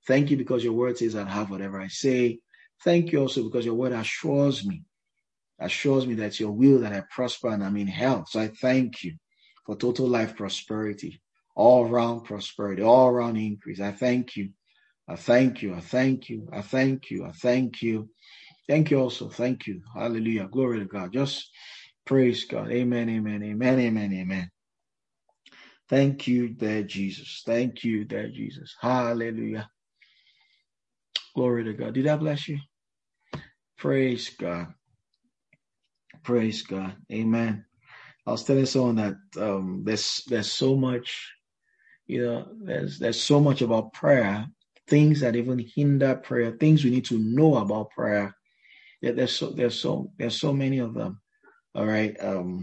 Thank you because your word says I'll have whatever I say. Thank you also because your word assures me, assures me that it's your will that I prosper and I'm in health. So I thank you for total life prosperity, all round prosperity, all round increase. I thank you. I thank you. I thank you. I thank you. I thank you. Thank you also. Thank you. Hallelujah. Glory to God. Just praise God. Amen. Amen. Amen. Amen. Amen. Thank you, there, Jesus. Thank you, there, Jesus. Hallelujah. Glory to God. Did I bless you? Praise God. Praise God. Amen. I was telling someone that um, there's there's so much, you know, there's there's so much about prayer, things that even hinder prayer, things we need to know about prayer. Yeah, there's so there's so there's so many of them. All right. Um,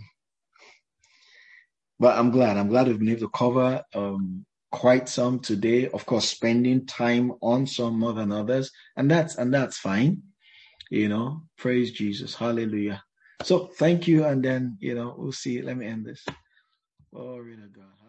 but I'm glad. I'm glad we've been able to cover um quite some today. Of course, spending time on some more than others, and that's and that's fine. You know, praise Jesus. Hallelujah. So thank you, and then you know we'll see. Let me end this. Glory to God.